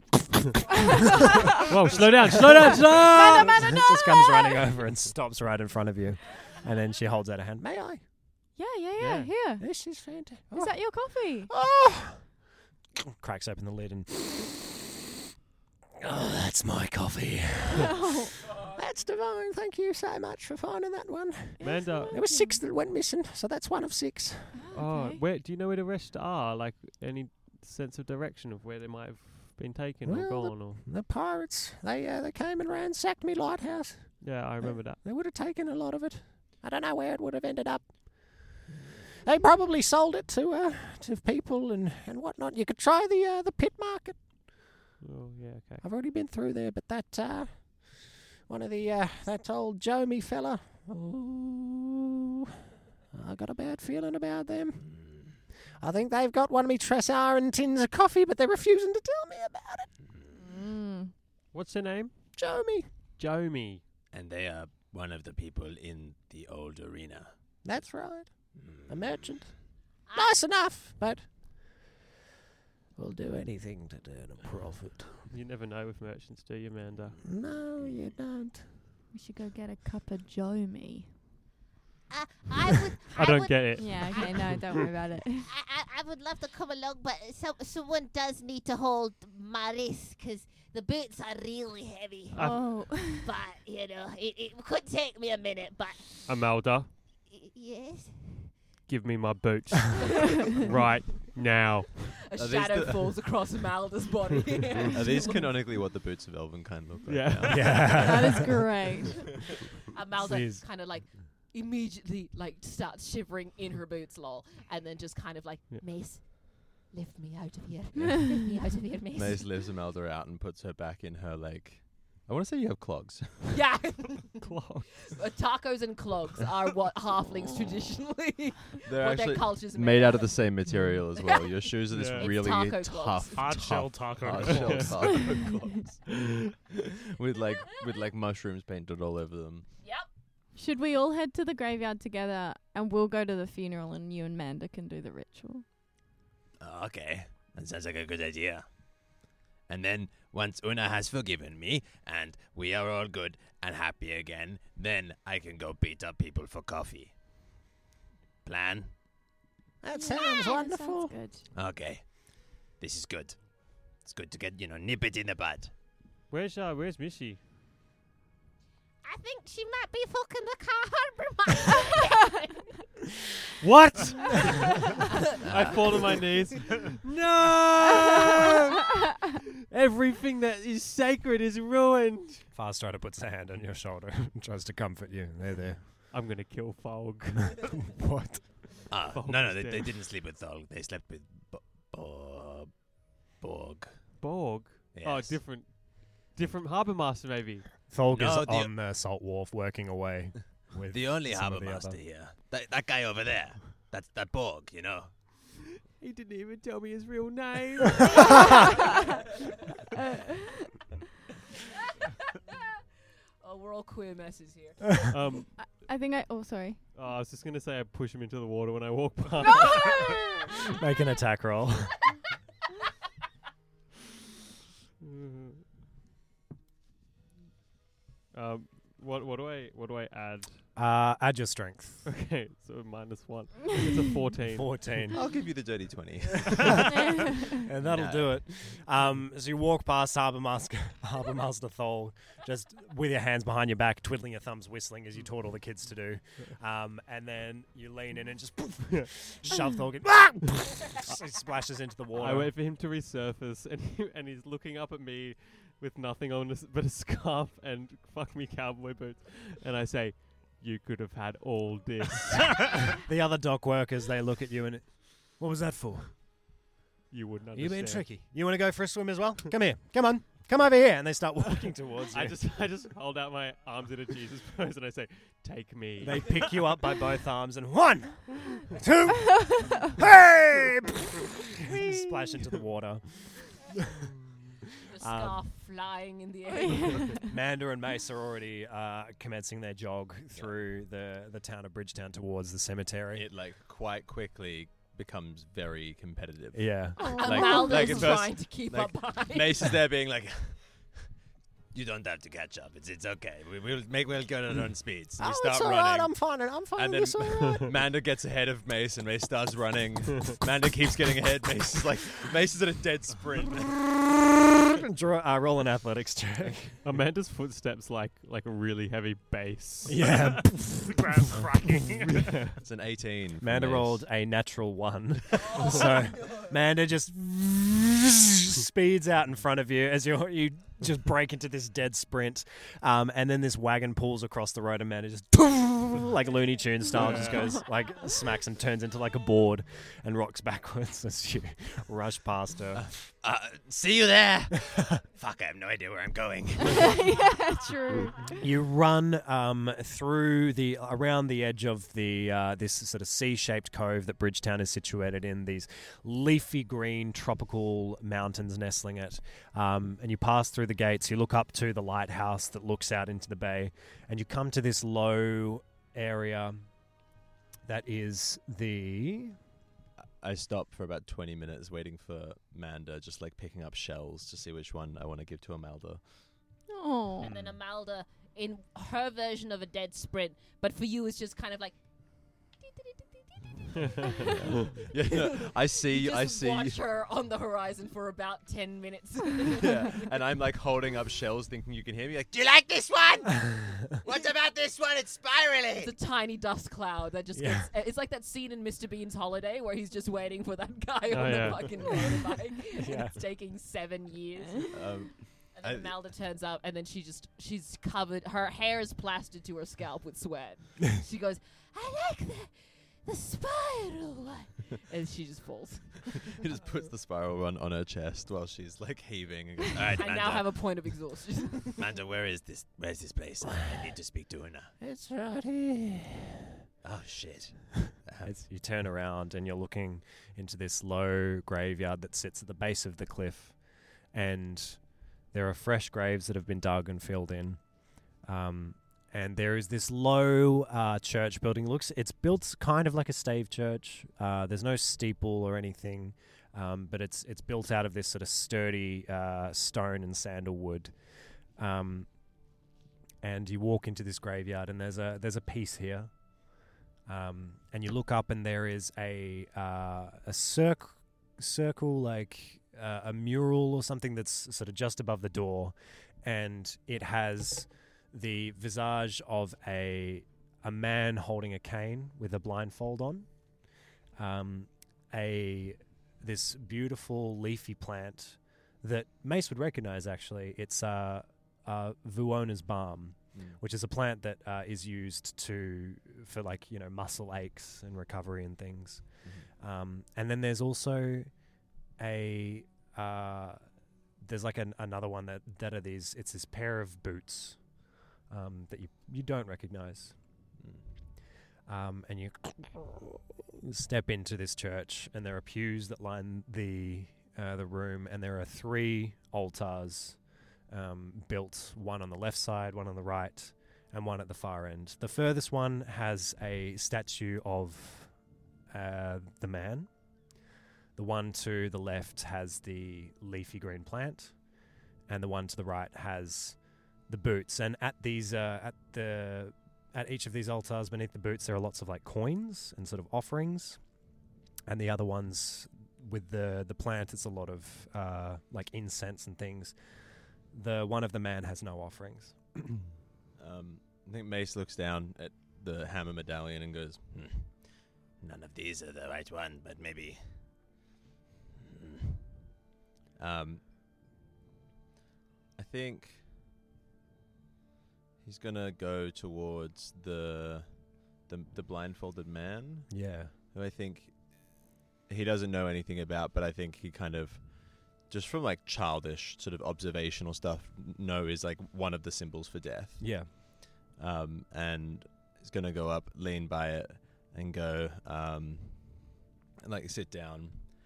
Whoa, slow down, slow down, slow down!
It just comes running over and stops right in front of you. And then she holds out her hand. May I?
Yeah, yeah, yeah.
Yeah.
Here.
This is fantastic.
Is that your coffee?
Oh. Cracks open the lid and... Oh, that's my coffee.
Oh.
That's divine. Thank you so much for finding that one.
Amanda,
There were six that went missing, so that's one of six.
oh,
okay.
where do you know where the rest are? Like any sense of direction of where they might have been taken or
Well,
gone? Or
The pirates, they uh, they came and ransacked me lighthouse.
yeah, I remember that.
They would have taken a lot of it. I don't know where it would have ended up. They probably sold it to uh, to people and, and whatnot. You could try the uh, the pit market.
Oh yeah, okay.
I've already been through there, but that uh, one of the uh, that old Jomi fella. Ooh, I got a bad feeling about them. I think they've got one of me Tressar and tins of coffee, but they're refusing to tell me about it.
Mm.
What's her name?
Jomi.
Jomi.
And they are one of the people in the old arena.
That's right. A
Mm.
merchant. Nice enough, but we'll do anything to turn a profit.
You never know with merchants, do you, Amanda?
No, you don't.
We should go get a cup of Jomi.
Uh, I would.
I don't
would,
get it.
Yeah, okay, no, don't worry about it.
I, I, I would love to come along, but so, someone does need to hold my wrist because the boots are really heavy.
I-
Oh.
But, you know, it, it could take me a minute, but
Amelda,
y- yes.
give me my boots right now.
A
Are these
shadow
the-
falls across Amalda's body.
Are these canonically what the boots of Elvenkind look like?
Yeah.
now?
Yeah.
That is great.
Amalda
Please.
kind of like immediately like starts shivering in her boots, lol, and then just kind of like,
Yeah.
Mace, lift me out of here. lift me out of here, Mace.
Mace lifts Imelda out and puts her back in her, like... I want to say you have clogs.
Yeah.
Clogs.
Uh, tacos and clogs are what halflings traditionally,
They're
what their
actually
cultures
made out of the same material as well. Your shoes are this
Yeah. It's
really
taco clogs.
tough,
Hard
tough,
shell taco.
hard shell taco clogs. with like with like mushrooms painted all over them.
Yep.
Should we all head to the graveyard together and we'll go to the funeral and you and Manda can do the ritual?
Oh, okay, that sounds like a good idea. And then once Una has forgiven me and we are all good and happy again, then I can go beat up people for coffee. Plan?
That sounds
Yeah,
wonderful.
Sounds good.
Okay. This is good. It's good to get, you know, nip it in the bud.
Where's uh, where's Missy?
I think she might be fucking the car.
What? I fall to my knees. No! Everything that is sacred is ruined.
Farstrider puts a hand on your shoulder and tries to comfort you. There, there.
I'm gonna kill Fog.
What?
Ah,
Fog
no, no,
is
they,
dead.
they didn't sleep with Thorg. They slept with Bo- Bo- Borg.
Borg. Oh,
Yes.
different, different harbour master maybe.
Thorg
No,
is
the-
on the salt wharf working away with
The only
some of
harbour
the
master
other-
here. That, that guy over there. That's that Borg, you know.
He didn't even tell me his real name.
Oh, we're all queer messes here.
um,
I think I. Oh, sorry.
oh, I was just gonna say I push him into the water when I walk past.
Make an attack roll.
um, what what do I what do I add?
Uh, add your strength.
Okay, so minus one. It's a fourteen.
fourteen.
I'll give you the dirty twenty.
And that'll
No.
do it. Um, as you walk past Harbour Master, Harbour Master Thol, just with your hands behind your back, twiddling your thumbs, whistling as you taught all the kids to do. Um, and then you lean in and just shove Thol. Get, ah! He splashes into the water.
I wait for him to resurface, and he, and he's looking up at me with nothing on us but a scarf and fuck me cowboy boots, and I say, "You could have had all this."
The other dock workers, they look at you and, what was that for?
You wouldn't
You
understand.
being tricky. You want to go for a swim as well? Come here. Come on. Come over here. And they start walking towards you.
I just I just hold out my arms in a Jesus pose and I say, "Take me."
They pick you up by both arms and one, two, hey! Splash into the water.
The
Um,
scarf flying in the air.
Manda and Mace are already uh, commencing their jog through the, the town of Bridgetown towards the cemetery.
It like quite quickly becomes very competitive.
Yeah.
Like-
Amalda's
like at first-
trying to keep
like,
up behind.
Mace is there being like,
You don't have to catch up. It's it's okay. We, we'll make we'll go at our own speeds. We
Oh,
start
it's all
running.
right. I'm fine. I'm fine.
and then
It's all right.
Manda gets ahead of Mace, and Mace starts running. Manda keeps getting ahead. Mace is like, Mace is at a dead sprint.
Draw, uh, roll an athletics check.
Amanda's footsteps like like a really heavy bass.
Yeah.
The ground's cracking.
It's an eighteen. for
Manda
Mace.
rolled a natural one. So Manda just speeds out in front of you as you you just break into this dead sprint. Um, and then this wagon pulls across the road and Manda just like Looney Tunes style just goes like smacks and turns into like a board and rocks backwards as you rush past her.
Uh, see you there. Fuck, I have no idea where I'm going.
Yeah, true.
You run um, through the around the edge of the uh, this sort of C-shaped cove that Bridgetown is situated in. These leafy green tropical mountains nestling it, um, and you pass through the gates. You look up to the lighthouse that looks out into the bay, and you come to this low area that is the.
I stop for about twenty minutes waiting for Manda, just like picking up shells to see which one I want to give to Amalda.
Oh.
And then Amalda, in her version of a dead sprint, but for you, it's just kind of like.
Yeah, no, I see,
You just
I see.
watch her on the horizon for about ten minutes.
Yeah, and I'm like holding up shells, thinking you can hear me. Like,
Do you like this one? What about this one? It's spiraling.
It's a tiny dust cloud that just
Yeah.
gets. It's like that scene in Mister Bean's Holiday where he's just waiting for that guy
Oh,
on
yeah.
the fucking motorbike. And
Yeah.
it's taking seven years.
um,
And then
I-
Amalda turns up, and then she just, she's covered, her hair is plastered to her scalp with sweat. She goes, I like the, the spiral one. And she just falls.
he just puts the spiral one on her chest while she's like heaving. And goes,
All right,
I
Manda.
now have a point of exhaustion.
Manda, where is this? Where's this place? I need to speak to Una.
It's right here.
Oh shit.
As you turn around and you're looking into this low graveyard that sits at the base of the cliff, and there are fresh graves that have been dug and filled in. Um, and there is this low uh, church building. Looks, it's built kind of like a stave church. Uh, there's no steeple or anything, um, but it's it's built out of this sort of sturdy uh, stone and sandalwood. Um, and you walk into this graveyard, and there's a there's a piece here. Um, and you look up, and there is a uh, a circ- circle, like uh, a mural or something that's sort of just above the door, and it has the visage of a a man holding a cane with a blindfold on. Um, a this beautiful leafy plant that Mace would recognize. Actually, it's uh, uh, Vuona's balm, which is a plant that uh, is used to for like you know muscle aches and recovery and things.
Mhm.
Um, and then there's also a uh, there's like an, another one that that are these. It's this pair of boots um, that you you don't recognize. Um, and you step into this church, and there are pews that line the uh, the room, and there are three altars. Um, built, one on the left side, one on the right, and one at the far end. The furthest one has a statue of uh, the man. The one to the left has the leafy green plant, and the one to the right has the boots. And at these, uh, at the, at each of these altars beneath the boots, there are lots of like coins and sort of offerings. And the other ones with the the plant, it's a lot of uh, like incense and things. The one of the man has no offerings.
Um, I think Mace looks down at the hammer medallion and goes,
Hmm. None of these are the right one, but maybe. Hmm.
um, I think he's gonna go towards the the the blindfolded man,
Yeah.
who I think he doesn't know anything about, but I think he kind of, just from like childish sort of observational stuff, n- know is like one of the symbols for death.
Yeah.
Um, and he's gonna go up, lean by it, and go, um, and like sit down,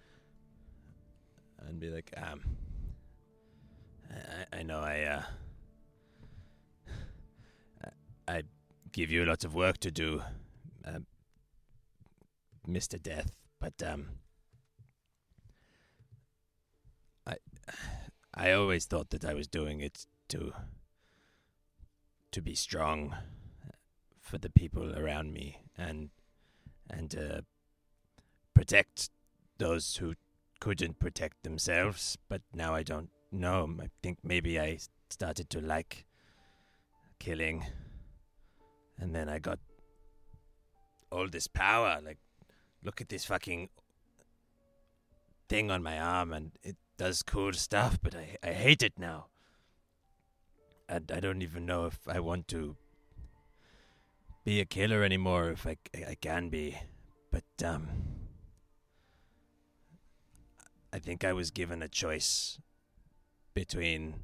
and be like,
Um. I, I know I, uh. I, I give you lots of work to do, uh, Mister Death, but um, I I always thought that I was doing it to to be strong for the people around me and and uh, protect those who couldn't protect themselves. But now I don't know. I think maybe I started to like killing, and then I got all this power. Like, look at this fucking thing on my arm, and it does cool stuff, but I, I hate it now. And I don't even know if I want to be a killer anymore, if I, I can be. But, um, I think I was given a choice between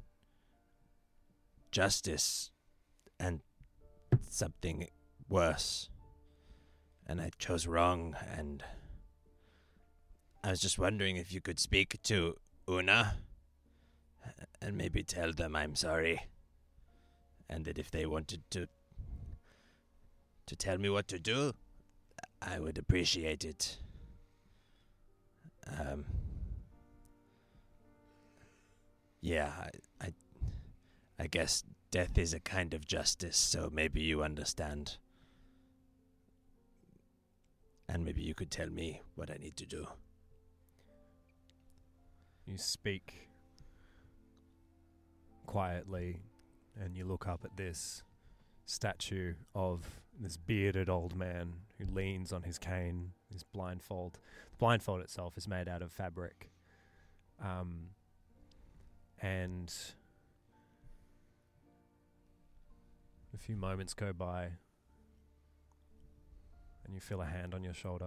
justice and something worse. And I chose wrong, and I was just wondering if you could speak to Una and maybe tell them I'm sorry, and that if they wanted to to tell me what to do, I would appreciate it. Um, yeah, I, I, I guess death is a kind of justice, so maybe you understand. And maybe you could tell me what I need to do.
You speak quietly, and you look up at this statue of this bearded old man who leans on his cane, his blindfold. The blindfold itself is made out of fabric. Um, and a few moments go by, and you feel a hand on your shoulder.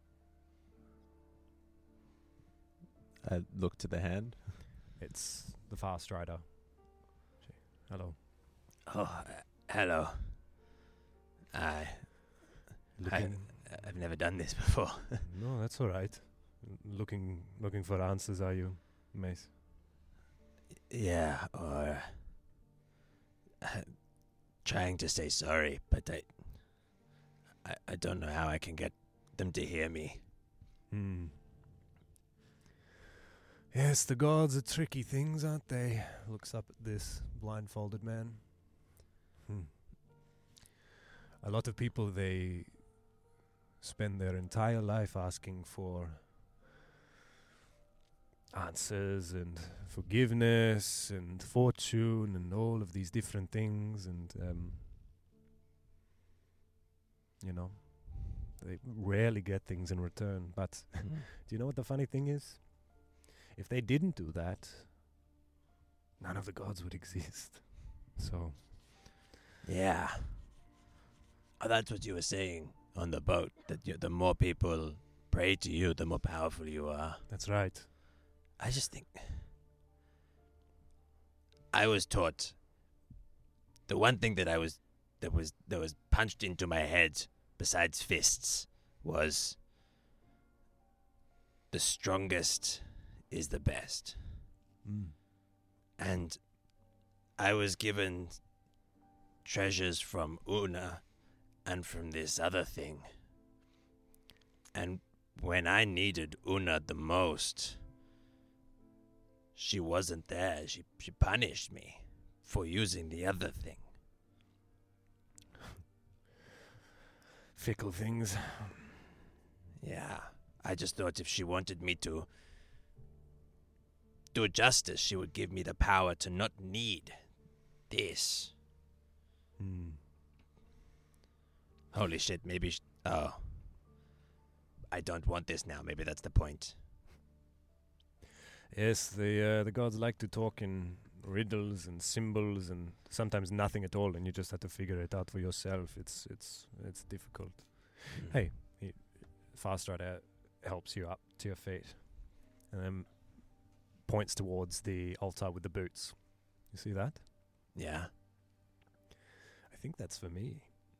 I look to the hand.
It's the Fast Rider. Hello.
Oh, uh, hello. I, I,
Looking,
I've never done this before.
no, that's all right. Looking, looking for answers, are you, Mace?
Yeah, or uh, trying to say sorry, but I, I, I don't know how I can get them to hear me.
Hmm. Yes, the gods are tricky things, aren't they? Looks up at this blindfolded man. Hmm. A lot of people, they spend their entire life asking for answers and forgiveness and fortune and all of these different things, and um, you know, they rarely get things in return. But do you know what the funny thing is? If they didn't do that, none of the gods would exist. So,
Yeah. Oh, that's what you were saying on the boat, that you, the more people pray to you, the more powerful you are.
that's right.
I just think I was taught the one thing that I was that was that was punched into my head besides fists was the strongest is the best.
Mm.
And I was given treasures from Una and from this other thing. And when I needed Una the most, she wasn't there. She she punished me for using the other thing.
Fickle things.
Yeah. I just thought if she wanted me to do justice, she would give me the power to not need this.
Mm.
Holy shit, maybe... Sh- oh. I don't want this now. Maybe that's the point.
Yes, the uh, the gods like to talk in riddles and symbols, and sometimes nothing at all, and you just have to figure it out for yourself. It's it's it's difficult.
Mm.
Hey, he, Fast Rider helps you up to your feet, and then points towards the altar with the boots. You see that?
Yeah.
I think that's for me.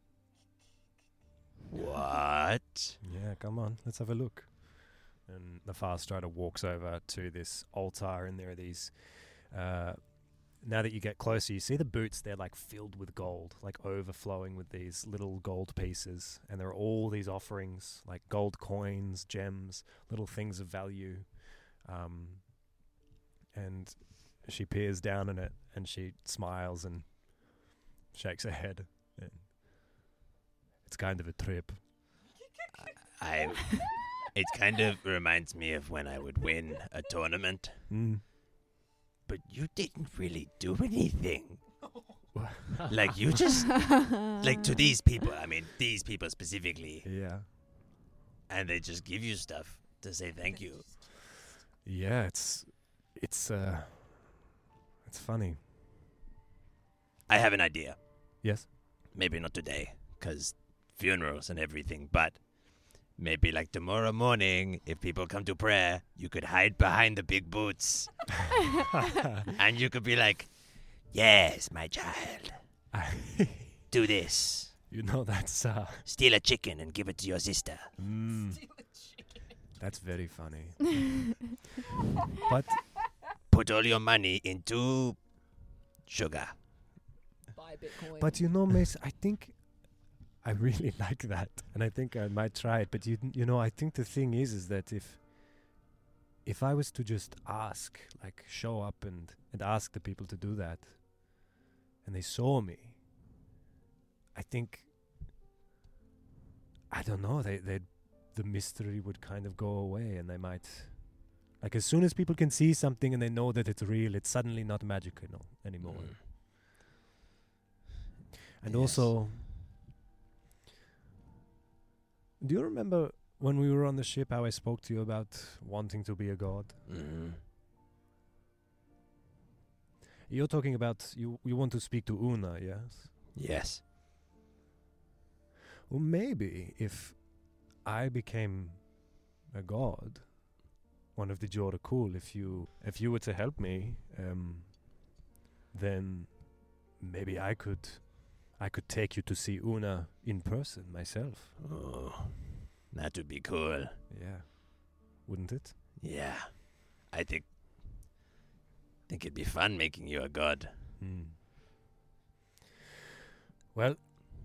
What?
Yeah, come on, let's have a look. And the Fast Rider walks over to this altar, and there are these uh, now that you get closer, you see the boots. They're like filled with gold, like overflowing with these little gold pieces. And there are all these offerings, like gold coins, gems, little things of value. Um, and she peers down in it and she smiles and shakes her head. And it's kind of a trip.
I. It kind of reminds me of when I would win a tournament,
Mm.
but you didn't really do anything. Like, you just. Like, to these people, I mean, these people specifically,
Yeah.
and they just give you stuff to say thank you.
Yeah, it's it's uh it's funny.
I have an idea.
Yes.
Maybe not today, because funerals and everything, but maybe like tomorrow morning, if people come to prayer, you could hide behind the big boots. And you could be like, yes, my child, do this.
You know, that's uh
Steal a chicken and give it to your sister.
mm, that's very funny. But
Put all your money into sugar.
Buy Bitcoin.
but you know, Mace, I think I really like that, and I think I might try it. But you you know, I think the thing is, is that if if I was to just ask, like show up and and ask the people to do that, and they saw me, I think I don't know. They they the mystery would kind of go away, and they might. Like, as soon as people can see something and they know that it's real, it's suddenly not magical no, anymore.
Mm.
And
Yes.
also, do you remember when we were on the ship how I spoke to you about wanting to be a god?
Mm.
You're talking about you, you want to speak to Una, yes?
Yes.
Well, maybe if I became a god, one of the Jorakul, if you if you were to help me, um, then maybe I could I could take you to see Una in person myself.
Oh, that would be cool.
Yeah, wouldn't it?
Yeah. I think think it'd be fun making you a god.
Hmm. Well,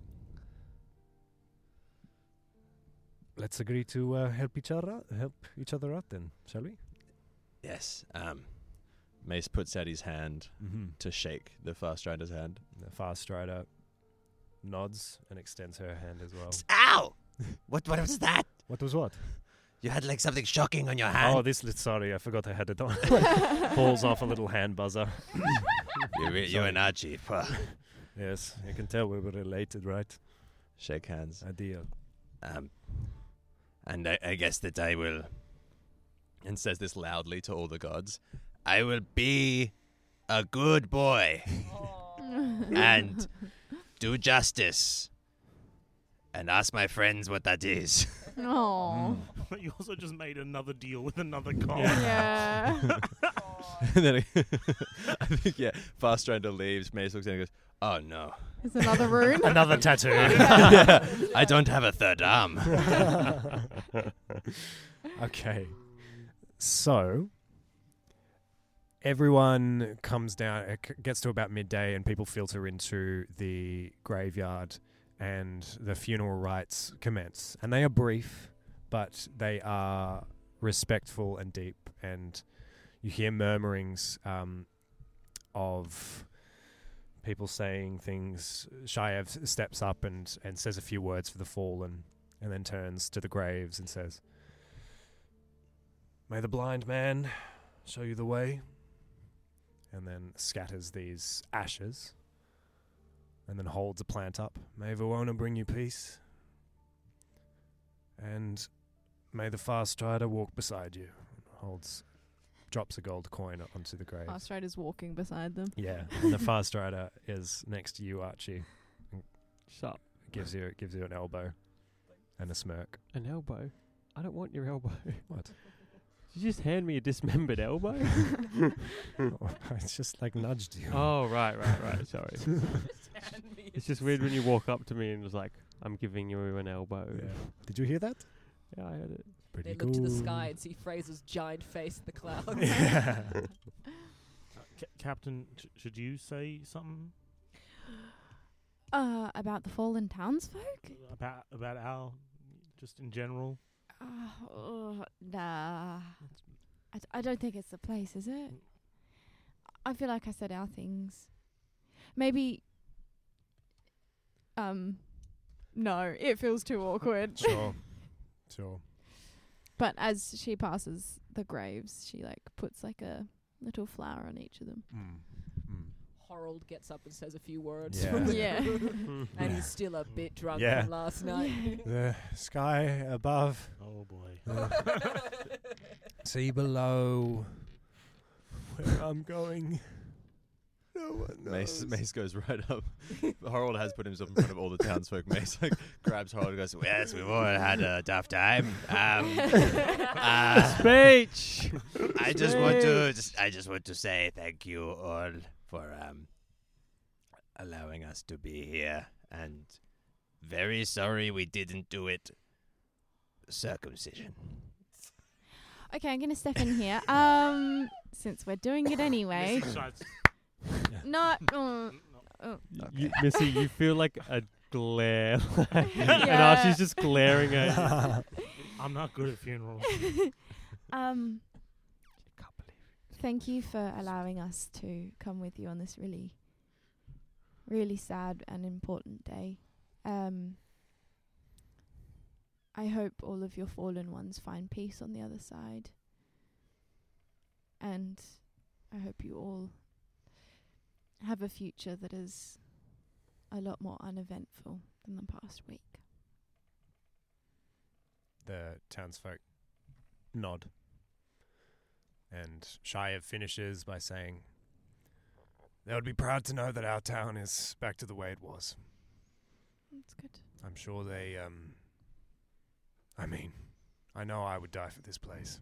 let's agree to uh, help each other out, help each other out then, shall we?
Yes. Um
Mace puts out his hand
Mm-hmm.
to shake the Fast Rider's hand.
The Fast Strider nods and extends her hand as well.
Ow! What what was that?
What was what?
You had like something shocking on your hand.
Oh, this. Li- sorry, I forgot I had it on. Falls off a little hand buzzer.
you, re- you and Archie. Pah.
Yes, you can tell we were related, right?
Shake hands.
Ideal.
Um, and I, I guess that I will,
And says this loudly to all the gods.
I will be a good boy and do justice and ask my friends what that is.
Oh.
You also just made another deal with another god.
Yeah.
And then I think, yeah, Fast Rider leaves. Mace looks at him and goes, oh no.
It's another rune.
Another tattoo.
Yeah, I don't have a third arm.
Okay. So, everyone comes down, it c- gets to about midday, and people filter into the graveyard, and the funeral rites commence. And they are brief, but they are respectful and deep, and you hear murmurings um, of people saying things. Shayev steps up and, and says a few words for the fallen, and then turns to the graves and says, "May the blind man show you the way," and then scatters these ashes, and then holds a plant up. "May Verona bring you peace, and may the Fast Strider walk beside you." Holds, drops a gold coin onto the grave.
Fast Rider's walking beside them.
Yeah, and the Fast Rider is next to you, Archie.
Shut up.
Gives you gives you an elbow and a smirk.
An elbow? I don't want your elbow.
What?
Did you just hand me a dismembered elbow?
Oh, it's just like nudged you.
Oh, right, right, right. Sorry. It's just weird when you walk up to me and was like, I'm giving you an elbow.
Yeah. Did you hear that?
Yeah, I heard it.
Pretty
They
cool.
look to the sky and see Fraser's giant face in the clouds.
Yeah.
C- Captain, sh- should you say something
Uh, about the fallen townsfolk?
about about Al, just in general?
Uh, oh, nah. I, d- I don't think it's the place, is it? I feel like I said our things. Maybe. Um. No, it feels too awkward.
Sure. Sure.
But as she passes the graves, she like puts like a little flower on each of them.
Mm. Mm.
Harold gets up and says a few words.
Yeah.
from the-
Yeah.
and he's still a bit drunk
Yeah.
from last night.
The sky above,
Oh boy.
the sea below. Where I'm going, no one
Mace,
knows.
Mace goes right up. Harold has put himself in front of all the townsfolk. Mace like grabs Harold and goes,
Yes, we've all had a tough time. Um, uh,
Speech.
I just want to, just, I just want to say thank you all for um, allowing us to be here, and very sorry we didn't do it. Circumcision.
Okay, I'm gonna step in here. Um, since we're doing it anyway.
Missy Shides-
Not. Uh, oh.
You, Missy, you feel like a glare. and
Yeah.
Archie's just glaring at you.
I'm not good at funerals.
Um. Thank you for allowing us to come with you on this really, really sad and important day. Um. I hope all of your fallen ones find peace on the other side. And I hope you all have a future that is a lot more uneventful than the past week.
The townsfolk nod. And Shayev finishes by saying, they would be proud to know that our town is back to the way it was.
That's good.
I'm sure they, um... I mean, I know I would die for this place.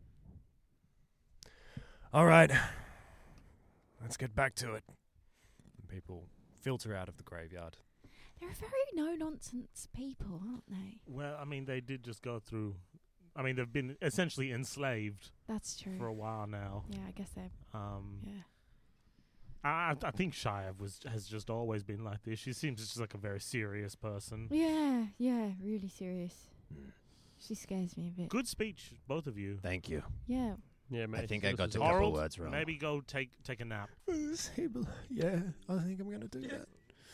All right. Let's get back to it. And people filter out of the graveyard.
They're very no-nonsense people, aren't they?
Well, I mean, they did just go through. I mean, they've been essentially enslaved
That's true.
for a while now.
Yeah, I guess they're...
Um,
Yeah.
I, I think Shayev was has just always been like this. She seems just like a very serious person.
Yeah, yeah, really serious. She scares me a bit.
Good speech, both of you.
Thank you.
Yeah.
Yeah, mate.
I think
this
I got
was
a
a-
couple
Harold,
words wrong.
maybe go take take a nap.
Yeah, I think I'm going to do that.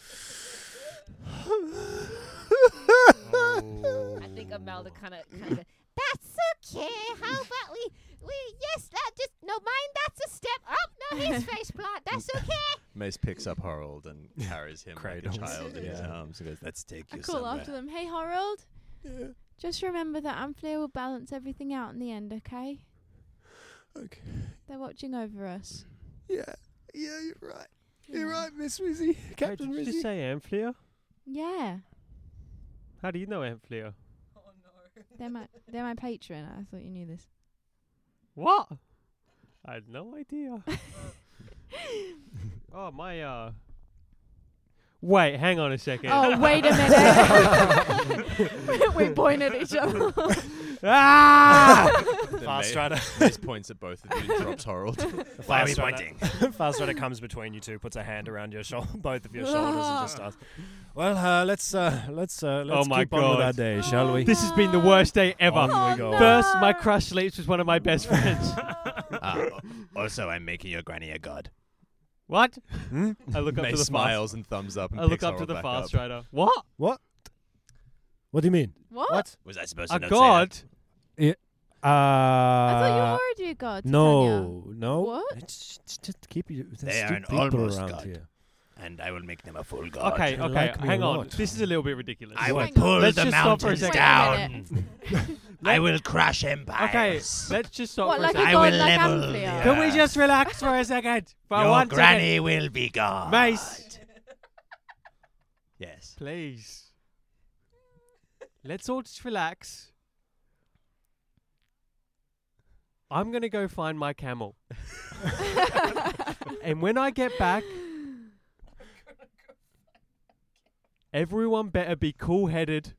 Oh.
I think Amalda kind of, kind of.
That's okay. How about we, we, yes, that just, no, mind, that's a step up. No, his face plant. That's okay.
Mace picks up Harold and carries him like
Cradles.
a child in his
Yeah.
arms and goes, "Let's take
I
you
call
somewhere."
after them. Hey, Harold,
Yeah,
just remember that Amplia will balance everything out in the end, okay?
okay.
They're watching over us.
Yeah, yeah, you're right.
Yeah.
You're right, Miss Rizzy.
Wait,
Captain
did you
Rizzy.
say Amplia?
Yeah.
How do you know Amplia?
They're my, they're my patron. I thought you knew this.
What? I had no idea. Oh, my, uh... Wait, hang on a second.
Oh, wait a minute. We point at each other.
Ah!
Then
Fast
Ma-
Rider.
Mace points at both of you and drops Harold.
Why are we
Fast Rider-
pointing?
Fast Rider comes between you two, puts a hand around your shoulder, both of your shoulders, and just starts. Well, uh, let's uh, let's uh, let's
Oh my
keep on with
God.
our day, shall we?
This has been the worst day ever.
On we go.
First, my crush sleeps with one of my best friends.
Uh, also, I'm making your granny a god.
What?
Hmm?
I look up
Mace
to the
smiles and thumbs up. And
Fast. I look
picks
up to
Harold
the
back
fast
up.
rider. What?
What? What do you mean?
What?
Was I supposed
A
to not
god?
Uh,
I thought you were already a god. Titania.
No, no.
What?
It's just, just keep you. There's
They are
still
an
people
almost
around
god.
here.
say that? And I will make them a full god.
Okay,
They
okay,
like me
hang
a
on.
lot.
This is a little bit ridiculous.
I will
Hang on.
pull
Let's
the
just stop for a
mountains
second.
down. I will crush empires.
Okay, let's just stop
What,
for
like
a
a
I
second.
god
will
like
level
Amplia?
the
Can we
earth.
just relax for a second? For
Your
one
granny
second.
will be god.
Mace,
Yes.
please. Let's all just relax. I'm going to go find my camel. And when I get back, everyone better be cool-headed.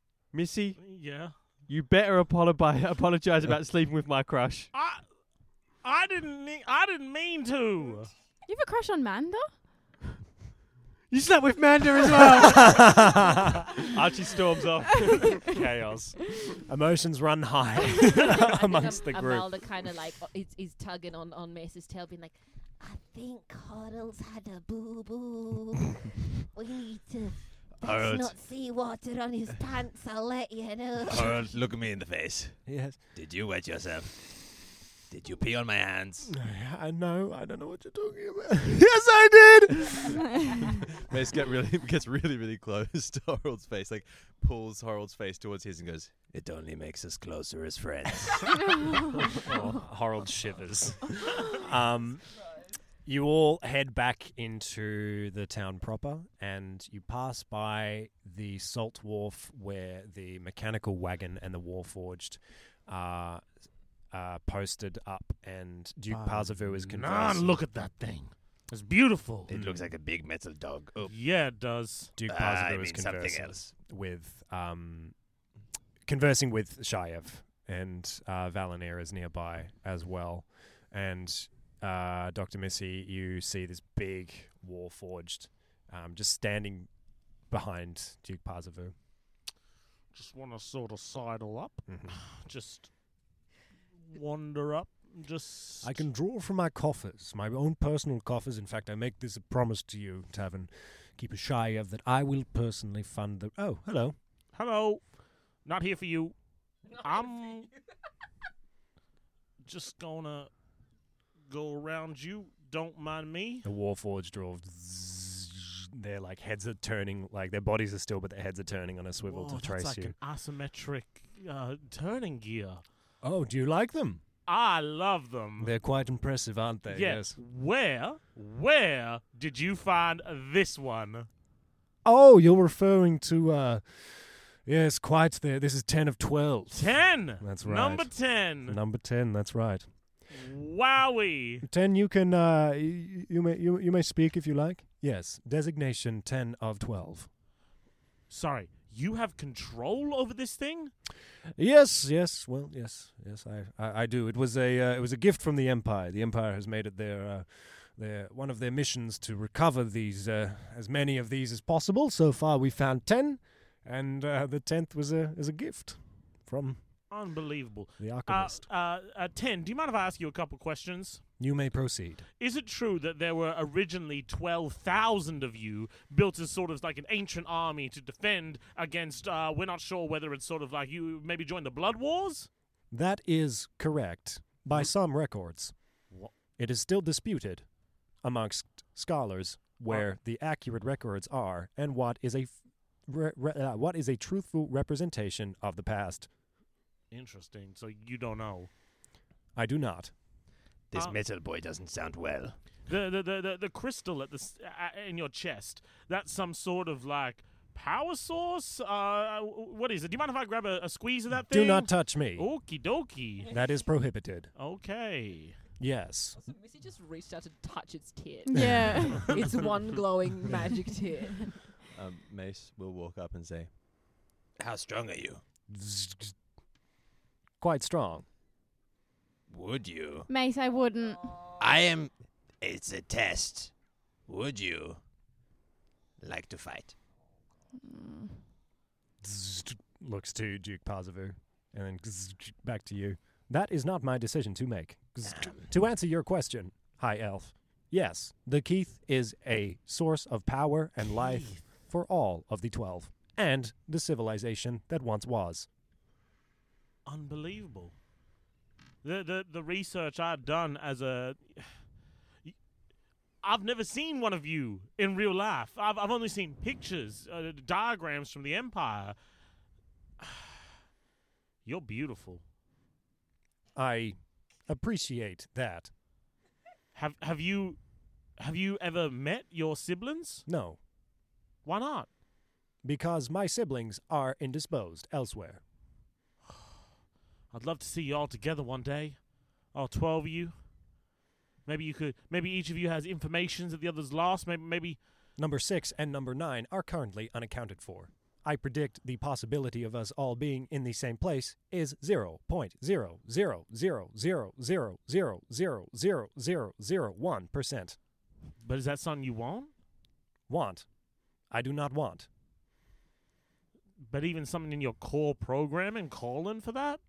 Missy,
Yeah.
you better apologize apologize about sleeping with my crush.
I, I didn't. Ne- I didn't mean to.
You have a crush on Manda?
You slept with Manda as well. Archie storms off.
Chaos. Emotions run high amongst the group.
Amalda kind of like uh, is, is tugging on, on Mace's tail, being like, I think Coddle's had a boo-boo. We need to... There's
Harold.
not seawater on his pants, I'll let you know.
Harold, look at me in the face.
Yes.
Did you wet yourself? Did you pee on my hands?
I know. I don't know what you're talking about. Yes, I did.
Mace get really gets really really close to Harold's face, like pulls Harold's face towards his and goes,
It only makes us closer as friends.
Oh, Harold shivers. Um, you all head back into the town proper, and you pass by the salt wharf where the mechanical wagon and the warforged are uh, posted up, and Duke
Ah,
Parzivu is
Nah,
conversing.
look at that thing. It's beautiful.
It looks like a big metal dog. Oh,
Yeah, it does.
Duke
uh,
Parzivu
I
is
mean something
conversing
else.
with um, conversing with Shayev, and uh, Valinir is nearby as well. And uh, Doctor Missy, you see this big warforged um, just standing behind Duke Parzivu.
Just want to sort of sidle up.
Mhm.
Just wander up. Just.
I can draw from my coffers, my own personal coffers. In fact, I make this a promise to you, Tavern Keeper Shayev, that I will personally fund the... Oh, hello.
Hello. Not here for you. I'm just gonna go around you. Don't mind me.
The warforged draw. Their like heads are turning, like their bodies are still, but their heads are turning on a swivel
Whoa,
to trace
that's like
you.
an asymmetric uh, turning gear.
Oh, do you like them?
I love them.
They're quite impressive, aren't they?
Yes. Where, where did you find this one?
Oh, you're referring to, uh, yes, quite there. This is ten of twelve.
Ten.
That's right.
Number ten.
Number ten, that's right.
Wowie.
ten, you can, uh, you, you may, you, you may speak if you like. Yes, designation ten of twelve.
Sorry, you have control over this thing?
Yes, yes, well, yes, yes, I, I, I do. It was a, uh, it was a gift from the Empire. The Empire has made it their, uh, their one of their missions to recover these, uh, as many of these as possible. So far, we found ten, and uh, the tenth was a, is a gift from
Unbelievable.
the
Uh,
Archivist.
uh, uh, ten, do you mind if I ask you a couple questions?
You may proceed.
Is it true that there were originally twelve thousand of you built as sort of like an ancient army to defend against, uh, we're not sure whether it's sort of like you maybe joined the Blood Wars?
That is correct by some records.
Wha-
It is still disputed amongst scholars where the accurate records are and what is a f- re- re- uh, what is a truthful representation of the past.
Interesting. So you don't know.
I do not.
This
Uh,
metal boy doesn't sound well.
The the the the, the crystal at the s- uh, in your chest. That's some sort of like power source. Uh, what is it? Do you mind if I grab a, a squeeze of that thing?
Do not touch me.
Okie dokie.
That is prohibited.
Okay.
Yes.
Also, Missy just reached out to touch its tit.
Yeah.
It's one glowing magic tit.
um, Mace will walk up and say,
How strong are you?
Quite strong.
Would you?
Mace, I wouldn't.
I am. It's a test. Would you like to fight?
Mm.
Looks to Duke Parzivu and then back to you. That is not my decision to make. To answer your question, High Elf, yes, the Keith is a source of power and life for all of the Twelve and the civilization that once was.
Unbelievable. The the the research I've done as a I've never seen one of you in real life. I've I've only seen pictures, uh, diagrams from the Empire. You're beautiful.
I appreciate that.
Have have you have you ever met your siblings?
No,
Why not?
because my siblings are indisposed elsewhere.
I'd love to see you all together one day. All twelve of you. Maybe you could maybe each of you has information that the others lost. Maybe maybe
Number six and number nine are currently unaccounted for. I predict the possibility of us all being in the same place is zero point zero zero zero zero zero zero zero zero zero zero one percent.
But is that something you want?
Want. I do not want.
But even something in your core programming calling for that?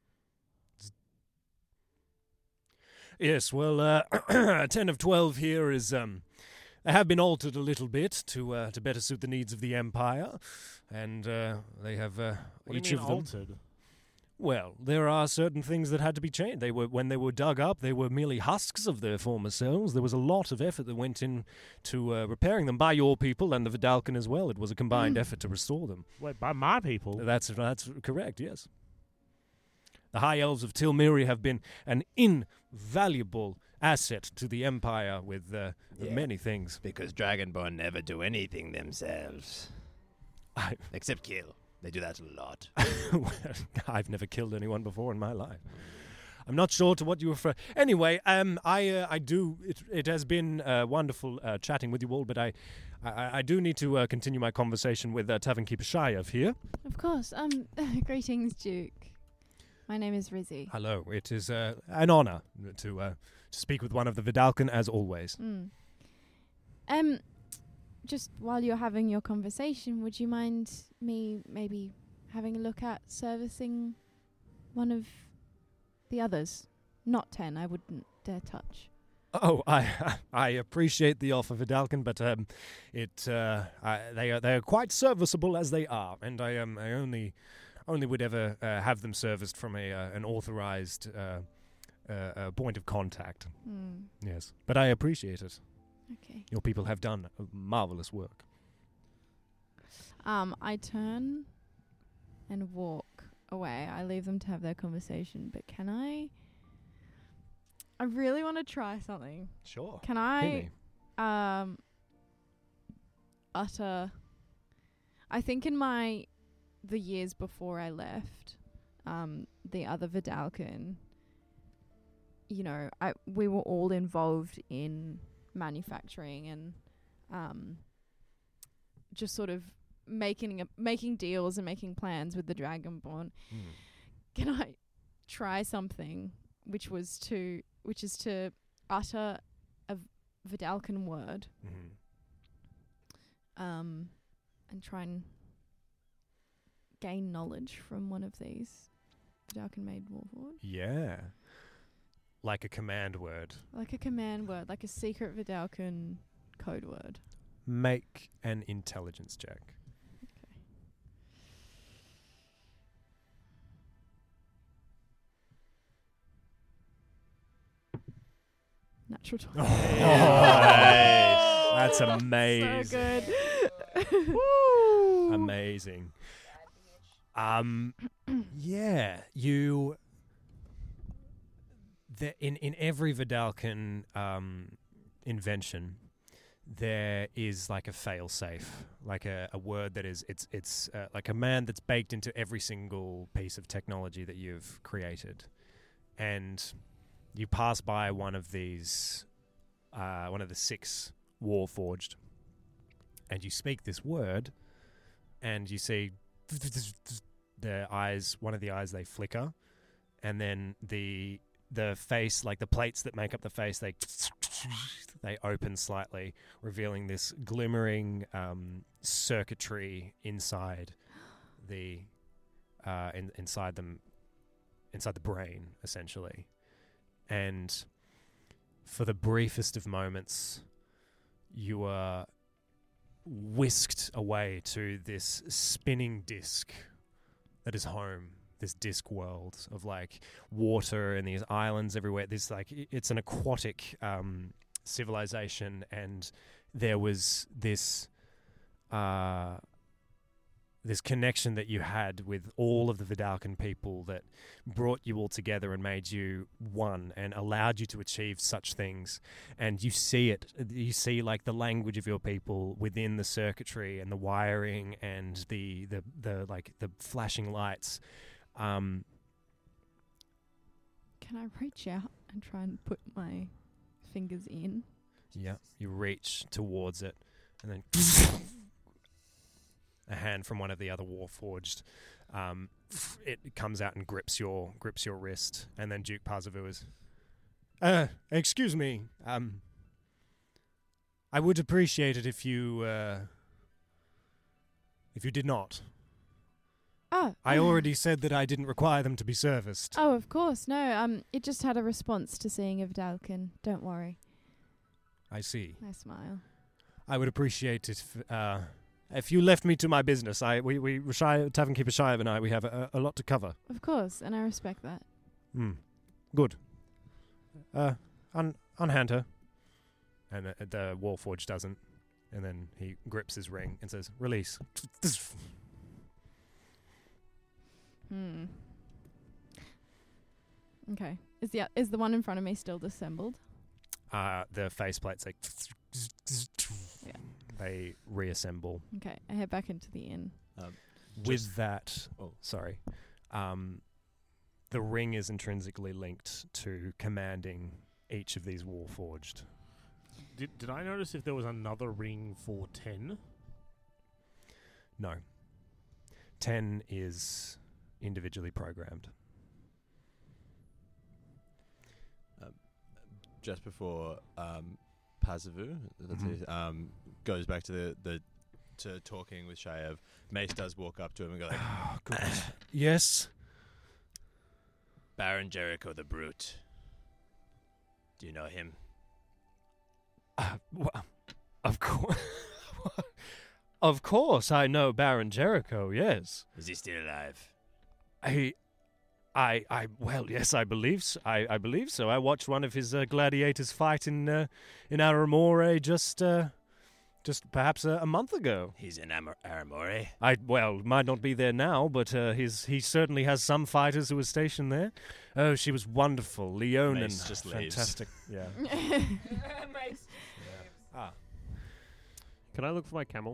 Yes, well, uh, ten of twelve here is, um, they have been altered a little bit to uh, to better suit the needs of the Empire, and uh, they have uh,
What
each
do you mean
of them.
altered?
Well, there are certain things that had to be changed. They were when they were dug up, they were merely husks of their former selves. There was a lot of effort that went in to uh, repairing them by your people and the Vidalcan as well. It was a combined
Mm.
effort to restore them.
Wait, by my people?
That's that's correct. Yes. The High Elves of Tilmiri have been an invaluable asset to the Empire with uh,
Yeah.
many things.
Because Dragonborn never do anything themselves.
I,
Except kill. They do that a lot.
well, I've never killed anyone before in my life. I'm not sure to what you refer. Anyway, um, I uh, I do. It, it has been uh, wonderful uh, chatting with you all, but I I, I do need to uh, continue my conversation with uh, Tavern Keeper Shayev here.
Of course. Um, greetings, Duke. My name is Rizzy.
Hello. It is uh, an honor to uh, to speak with one of the Vidalcan as always.
Mm. Um, just while you're having your conversation, would you mind me maybe having a look at servicing one of the others? Not ten, I wouldn't dare touch.
Oh, I I appreciate the offer, Vidalcan, but um, it uh, I, they are they are quite serviceable as they are, and I um I only only would ever uh, have them serviced from a uh, an authorized uh, uh, uh, point of contact.
Hmm.
Yes, but I appreciate it.
Okay.
Your people have done a marvelous work.
Um, I turn and walk away. I leave them to have their conversation, but can I... I really want to try something.
Sure.
Can
Hit
I
me.
um utter I think in my the years before I left, um, the other Vidalcan, you know, I we were all involved in manufacturing and um just sort of making a, making deals and making plans with the Dragonborn.
Hmm.
Can I try something which was to which is to utter a v- Vidalcan word
Mhm.
um and try and gain knowledge from one of these Vidalcan made warlord?
Yeah. Like a command word.
Like a command word, like a secret Vidalcan code word.
Make an intelligence check.
Natural twenty.
Oh, that's amazing.
So good.
Amazing. Um, yeah, you. The, in in every Vidalcan um invention, there is like a fail-safe, like a, a word that is it's it's uh, like a command that's baked into every single piece of technology that you've created, and you pass by one of these, uh, one of the six Warforged, and you speak this word, and you see the eyes, one of the eyes, they flicker, and then the the face, like the plates that make up the face, they they open slightly, revealing this glimmering um, circuitry inside the uh, in, inside them, inside the brain, essentially. And for the briefest of moments, you are whisked away to this spinning disc that is home, this disc world of like water and these islands everywhere. This like i- it's an aquatic um, civilization, and there was this uh, this connection that you had with all of the Vidalcan people that brought you all together and made you one and allowed you to achieve such things. And you see it, you see like the language of your people within the circuitry and the wiring and the, the, the like the flashing lights. Um,
Can I reach out and try and put my fingers in?
yeah, you reach towards it and then a hand from one of the other Warforged, um, f- it comes out and grips your grips your wrist, and then Duke Parzivu is, uh, excuse me, um, I would appreciate it if you, uh, if you did not.
Oh,
I already said that I didn't require them to be serviced.
Oh, of course. No, um, it just had a response to seeing a Vidalkin. Don't worry.
I see.
I smile.
I would appreciate it if, uh, if you left me to my business. I we we Shai, Tavern Keeper Shive and I we have a, a lot to cover.
Of course, and I respect that.
Hmm. Good. Uh, un unhand her. And the, the Warforged doesn't. And then he grips his ring and says, "Release."
Hmm. Okay. Is the is the one in front of me still disassembled?
Uh, the faceplates like
Yeah.
they reassemble.
Okay. I head back into the inn.
Um,
With
Just-
that,
oh.
sorry, um, the ring is intrinsically linked to commanding each of these Warforged.
Did, did I notice if there was another ring for ten?
No. Ten is individually programmed.
just before um, Pazavu that's
Mhm.
it, um, goes back to the, the to talking with Shayev, Mace does walk up to him and go like,
Oh, goodness. Yes?
Baron Jericho the Brute. Do you know him?
Uh, well, of course. Of course, I know Baron Jericho, yes.
Is he still alive?
I, I, I, well, yes, I believe so. I, I believe so. I watched one of his uh, gladiators fight in, uh, in Aramore just, uh, just perhaps a, a month ago.
He's in Amor- Aramore.
I, well, might not be there now, but uh, his, he certainly has some fighters who were stationed there. Oh, she was wonderful. Leonin,
Mace just leaves.
fantastic. Yeah.
Mace.
Ah.
Can I look for my camel?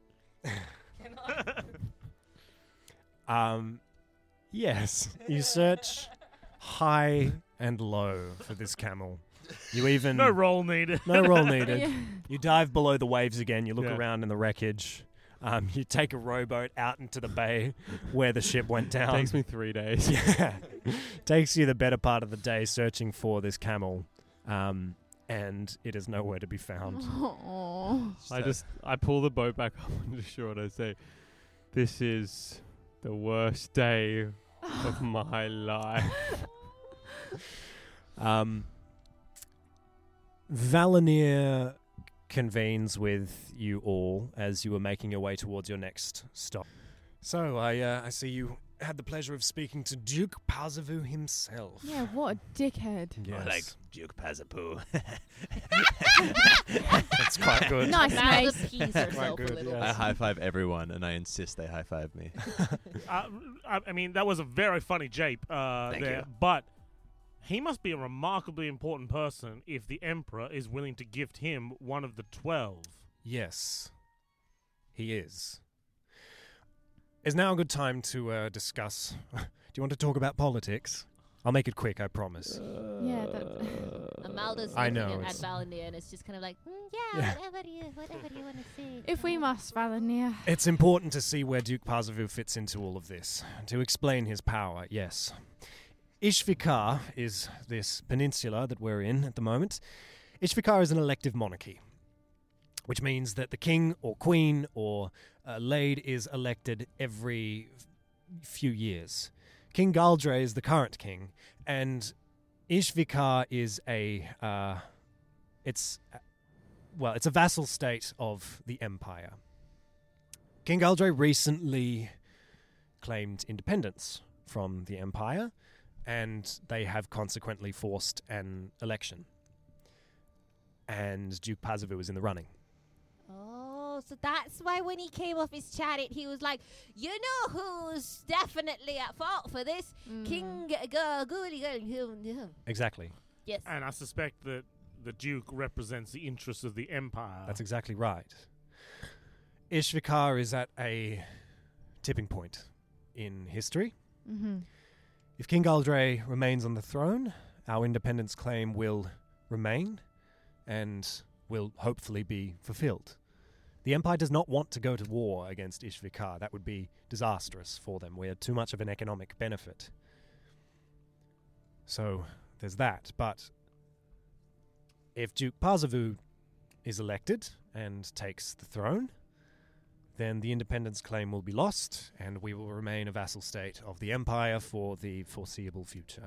Um, yes, you search high and low for this camel. You even
No roll needed.
no roll needed.
Yeah.
You dive below the waves again. You look
Yeah.
around in the wreckage. Um, you take a rowboat out into the bay where the ship went down.
Takes me three days.
Yeah, takes you the better part of the day searching for this camel, um, and it is nowhere to be found.
Aw.
I just I pull the boat back up onto shore and I say, "This is the worst day of my life."
Um, Valinir convenes with you all as you are making your way towards your next stop. So I, uh, I see you had the pleasure of speaking to Duke Pazavu himself.
Yeah, what a dickhead.
Yes,
Or like Duke Pazapoo.
that's quite good.
Nice,
Now
mate.
appease herself
good,
a little.
yeah.
I high five everyone, and I insist they high five me.
uh, I, I mean, that was a very funny jape uh,
Thank
there.
you.
But he must be a remarkably important person if the Emperor is willing to gift him one of the twelve.
Yes, he is. Is now a good time to uh, discuss? Do you want to talk about politics? I'll make it quick, I promise.
Yeah, that.
Amalda's
I
looking
know,
at, at
it's-
Valinir and it's just kind of like, mm, yeah,
Yeah.
whatever you, whatever you want to say.
If we must, Valinir.
It's important to see where Duke Pazavu fits into all of this. To explain his power, yes. Ishvikar is this peninsula that we're in at the moment. Ishvikar is an elective monarchy, which means that the king or queen or uh, Lade is elected every f- few years. King Galdre is the current king, and Ishvikar is a, uh, it's, uh, well, it's a vassal state of the empire. King Galdre recently claimed independence from the empire, and they have consequently forced an election. And Duke Pazavu is in the running.
Oh, so that's why when he came off his chariot, he was like, you know who's definitely at fault for this?
Mm.
King Gaguli.
Exactly.
Yes.
And I suspect that the Duke represents the interests of the Empire.
That's exactly right. Ishvikar is at a tipping point in history.
Mm-hmm.
If King Galdre remains on the throne, our independence claim will remain and will hopefully be fulfilled. The Empire does not want to go to war against Ishvikar. That would be disastrous for them. We're too much of an economic benefit. So there's that. But if Duke Parzavu is elected and takes the throne, then the independence claim will be lost, and we will remain a vassal state of the Empire for the foreseeable future.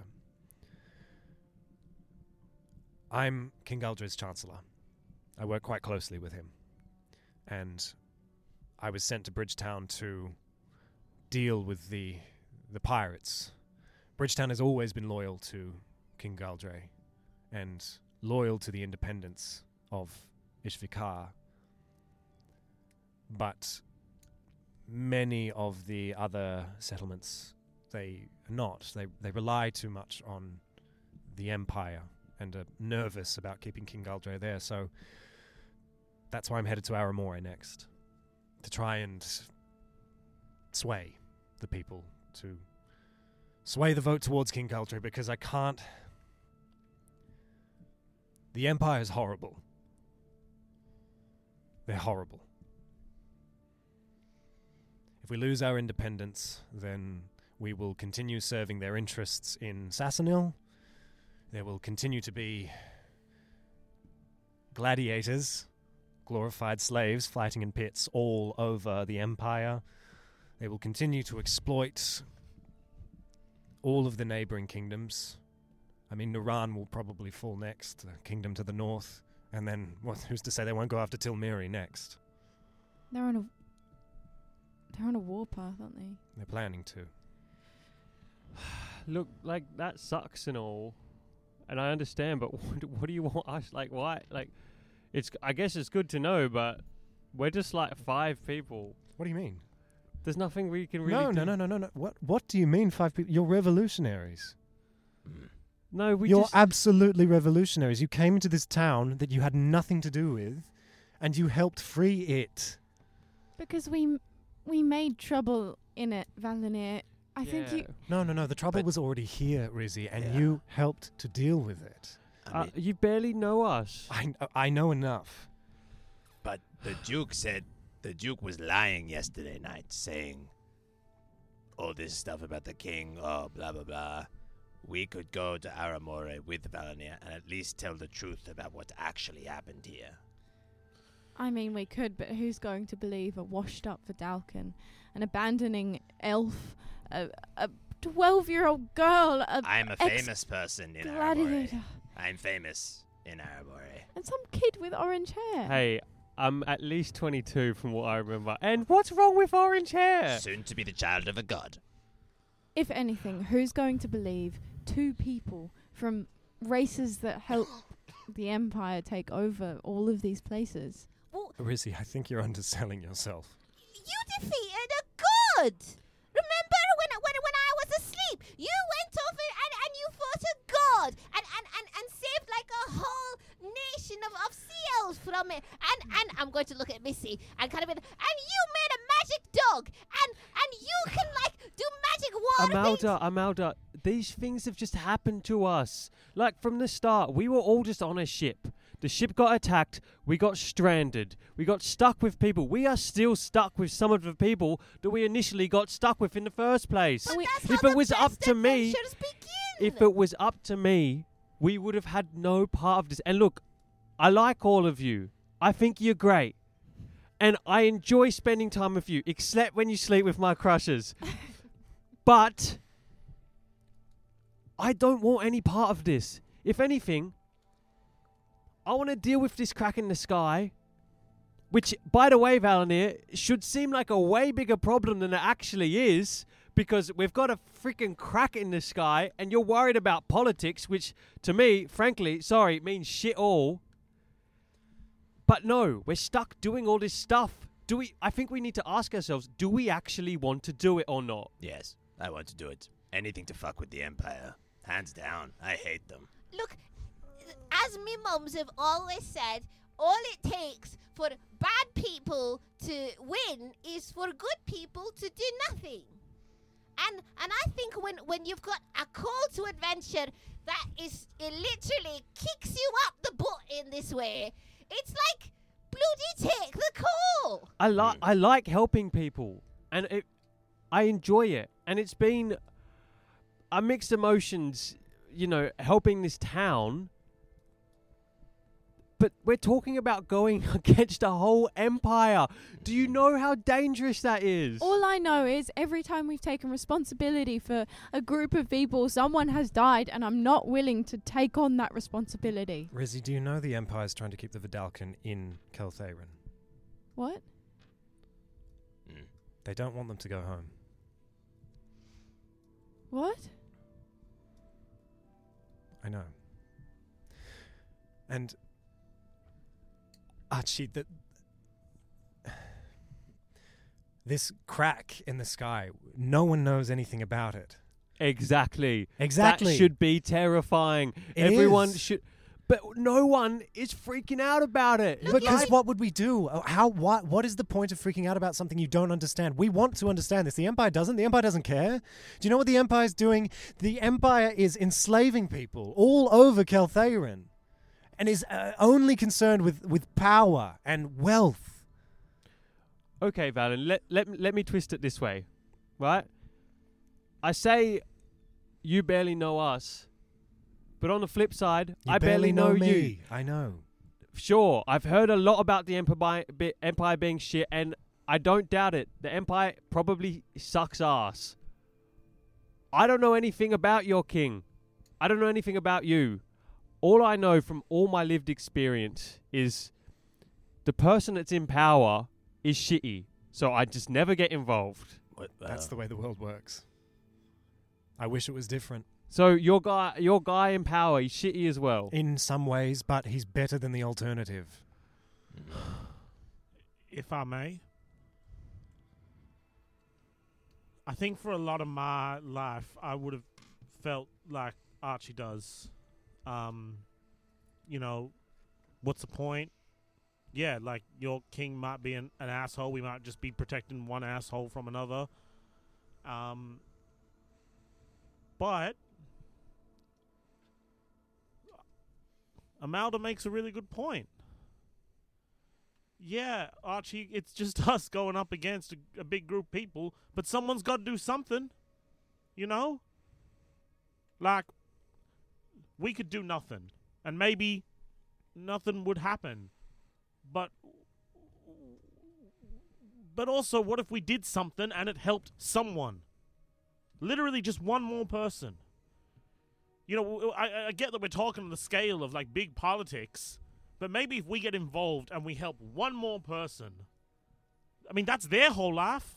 I'm King Galdred's Chancellor. I work quite closely with him. And I was sent to Bridgetown to deal with the the pirates. Bridgetown has always been loyal to King Galdre and loyal to the independence of Ishvikar. But many of the other settlements, they are not. They they rely too much on the Empire and are nervous about keeping King Galdre there. So that's why I'm headed to Aramore next, to try and sway the people, to sway the vote towards King Galdre, because I can't... The Empire is horrible. They're horrible. If we lose our independence, then we will continue serving their interests in Sassanil. There will continue to be gladiators, glorified slaves fighting in pits all over the Empire. They will continue to exploit all of the neighboring kingdoms. I mean, Nuran will probably fall next, the kingdom to the north. And then, well, who's to say they won't go after Tilmiri next?
They're on a they're on a warpath, aren't they?
They're planning to.
Look, like, that sucks and all, and I understand, but what, what do you want us, like, why, like, it's, I guess it's good to know, but we're just, like, five people.
What do you mean?
There's nothing we can really
No,
do.
no, no, no, no, no. What, what do you mean five people? You're revolutionaries.
No, we
You're
just...
absolutely revolutionaries. You came into this town that you had nothing to do with, and you helped free it.
Because we m- we made trouble in it, Valinir. I think
Yeah.
you...
No, no, no. The trouble
But-
was already here, Rizzy, and
Yeah.
you helped to deal with it.
I
Uh,
mean,
you barely know us.
I, kn- I know enough.
but the Duke said the Duke was lying yesterday night, saying all this stuff about the king, oh, blah, blah, blah. We could go to Aramore with Valinir and at least tell the truth about what actually happened here.
I mean, we could, but who's going to believe a washed-up Vidalcan, an abandoning elf, a a twelve-year-old girl, a
I'm a
ex-
famous person in Aramore.
gladiator,
I'm famous in Aramore.
and some kid with orange hair?
Hey, I'm at least twenty-two from what I remember. And what's wrong with orange hair?
Soon to be the child of a god.
If anything, who's going to believe two people from races that help the Empire take over all of these places?
Well,
Rizzy, I think you're underselling yourself.
you defeated a god. Remember when when when I was asleep, you went off and, and, and you fought a god and, and, and, and saved like a whole nation of, of sea elves from it. And and I'm going to look at Missy and kind of and you made a magic dog and and you can like do magic water things.
Amalda, Amalda, these things have just happened to us. Like, from the start, we were all just on a ship. The ship got attacked, we got stranded, we got stuck with people. We are still stuck with some of the people that we initially got stuck with in the first place.
But that's
If
how
it
the
was up
best
to me,
adventures begin.
if it was up to me, we would have had no part of this. And look, I like all of you. I think you're great. And I enjoy spending time with you, except when you sleep with my crushes. But I don't want any part of this. If anything, I want to deal with this crack in the sky, which, by the way, Valinir, should seem like a way bigger problem than it actually is, because we've got a freaking crack in the sky, and you're worried about politics, which, to me, frankly, sorry, means shit all. But no, we're stuck doing all this stuff. Do we? I think we need to ask ourselves, do we actually want to do it or not?
Yes, I want to do it. Anything to fuck with the Empire. Hands down. I hate them.
Look, as me mums have always said, all it takes for bad people to win is for good people to do nothing. And and I think when, when you've got a call to adventure that is it literally kicks you up the butt in this way, it's like bloody take the call.
I like I like helping people, and it, I enjoy it, and it's been a mixed emotions. You know, helping this town. But we're talking about going against a whole empire. Do you know how dangerous that is?
All I know is every time we've taken responsibility for a group of people, someone has died, and I'm not willing to take on that responsibility.
Rizzy, do you know the Empire's trying to keep the Vidalcan in Keltharion?
What?
Mm.
They don't want them to go home.
What?
I know. And Archie, that this crack in the sky, no one knows anything about it.
Exactly.
Exactly.
That should be terrifying.
It
Everyone
is.
should, but no one is freaking out about it.
Because
Like-
what would we do? Uh, How? What? What is the point of freaking out about something you don't understand? We want to understand this. The Empire doesn't. The Empire doesn't care. Do you know what the Empire is doing? The Empire is enslaving people all over Keltharion, and is uh, only concerned with with power and wealth.
Okay, Valen, let, let, me- let me twist it this way, right? I say you barely know us, but on the flip side,
You
I barely, know,
me.
you.
I know.
Sure, I've heard a lot about the Empire, bi- Empire being shit, and I don't doubt it. The Empire probably sucks ass. I don't know anything about your king. I don't know anything about you. All I know from all my lived experience is the person that's in power is shitty. So I just never get involved.
What,
That's
uh,
the way the world works. I wish it was different
So your guy, your guy in power, he's shitty as well.
in some ways, but he's better than the alternative.
If I may. I think for a lot of my life, I would have felt like Archie does. Um, you know, what's the point? Yeah, like your king might be an, an asshole. We might just be protecting one asshole from another. Um, but Amalda makes a really good point. Yeah, Archie, it's just us going up against a, a big group of people, but someone's got to do something, you know? Like, we could do nothing, and maybe nothing would happen, but but also, what if we did something and it helped someone? Literally just one more person. You know, I, I get that we're talking on the scale of, like, big politics, but maybe if we get involved and we help one more person, I mean, that's their whole life.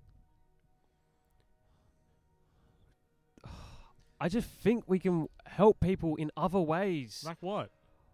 I just think we can help people in other ways.
Like what?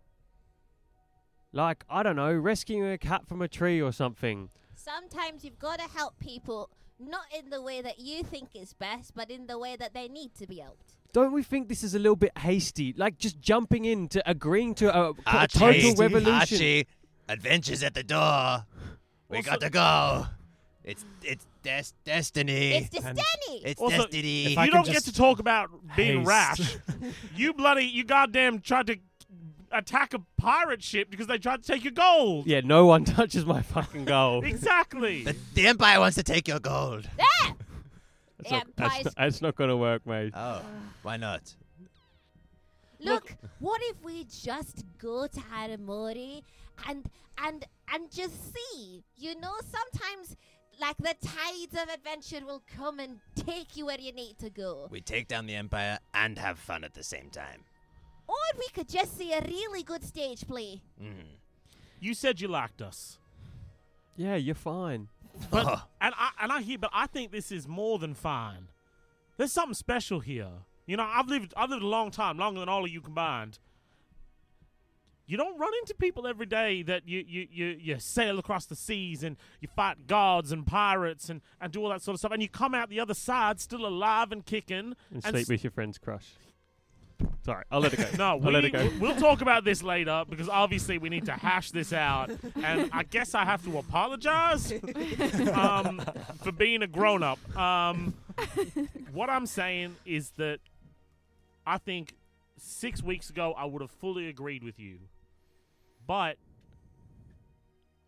Like, I don't know, rescuing a cat from a tree or something.
Sometimes you've got to help people, not in the way that you think is best, but in the way that they need to be helped.
Don't we think this is a little bit hasty? Like, just jumping into agreeing to a, a
Archie,
total revolution.
Archie, adventure's at the door. We
Also-
got to go. It's it's des- destiny.
It's destiny.
It's
Also,
destiny.
if I
You
can
don't get
just
to talk about being
haste.
rash. You bloody, you goddamn tried to attack a pirate ship because they tried to take your gold.
Yeah, no one touches my fucking gold.
Exactly.
the, the Empire wants to take your gold.
There!
That's not, that's,
Empire's-
not, that's not gonna work, mate.
Oh, why not?
Look, what if we just go to Haramori and and and just see? You know, sometimes like the tides of adventure will come and take you where you need to go.
We take down the Empire and have fun at the same time.
Or we could just see a really good stage play.
Mm.
You said you liked us.
Yeah, you're fine.
But
Oh.
and I and I hear, but I think this is more than fine. There's something special here. You know, I've lived I've lived a long time, longer than all of you combined. You don't run into people every day that you you, you, you sail across the seas and you fight gods and pirates and, and do all that sort of stuff, and you come out the other side still alive and kicking.
And,
And
sleep
s-
with your friend's crush. Sorry, I'll let it go.
No,
I'll
we,
let it go.
we'll talk about this later because obviously we need to hash this out. And I guess I have to apologize um, for being a grown up. Um, what I'm saying is that I think six weeks ago I would have fully agreed with you. But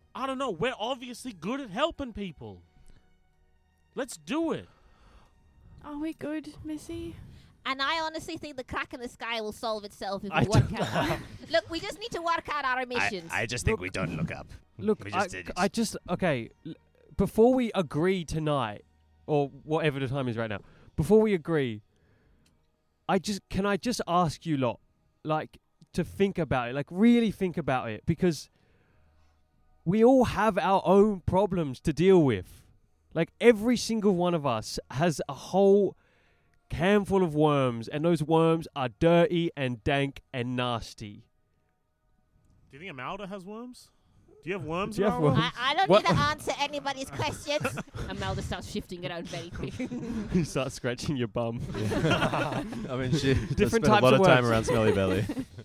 I don't know. We're obviously good at helping people. Let's do it.
Are we good, Missy?
And I honestly think the crack in the sky will solve itself if
I
we work
don't-
out. Look, we just need to work out our
I,
missions.
I just think we don't look up.
Look,
We
I,
just did it.
I just okay. l- Before we agree tonight, or whatever the time is right now, before we agree, I just can I just ask you lot, like, to think about it, like really think about it, because we all have our own problems to deal with. Like every single one of us has a whole can full of worms, and those worms are dirty and dank and nasty.
Do you think Amalda has worms? Do you have worms?
Do you have
Amalda?
worms?
I, I don't
What-
need to answer anybody's questions.
Amelda starts shifting it out very quick.
You start scratching your bum.
I mean, she does
Different
spend
types
a lot
of
of time
words.
around Smelly Belly.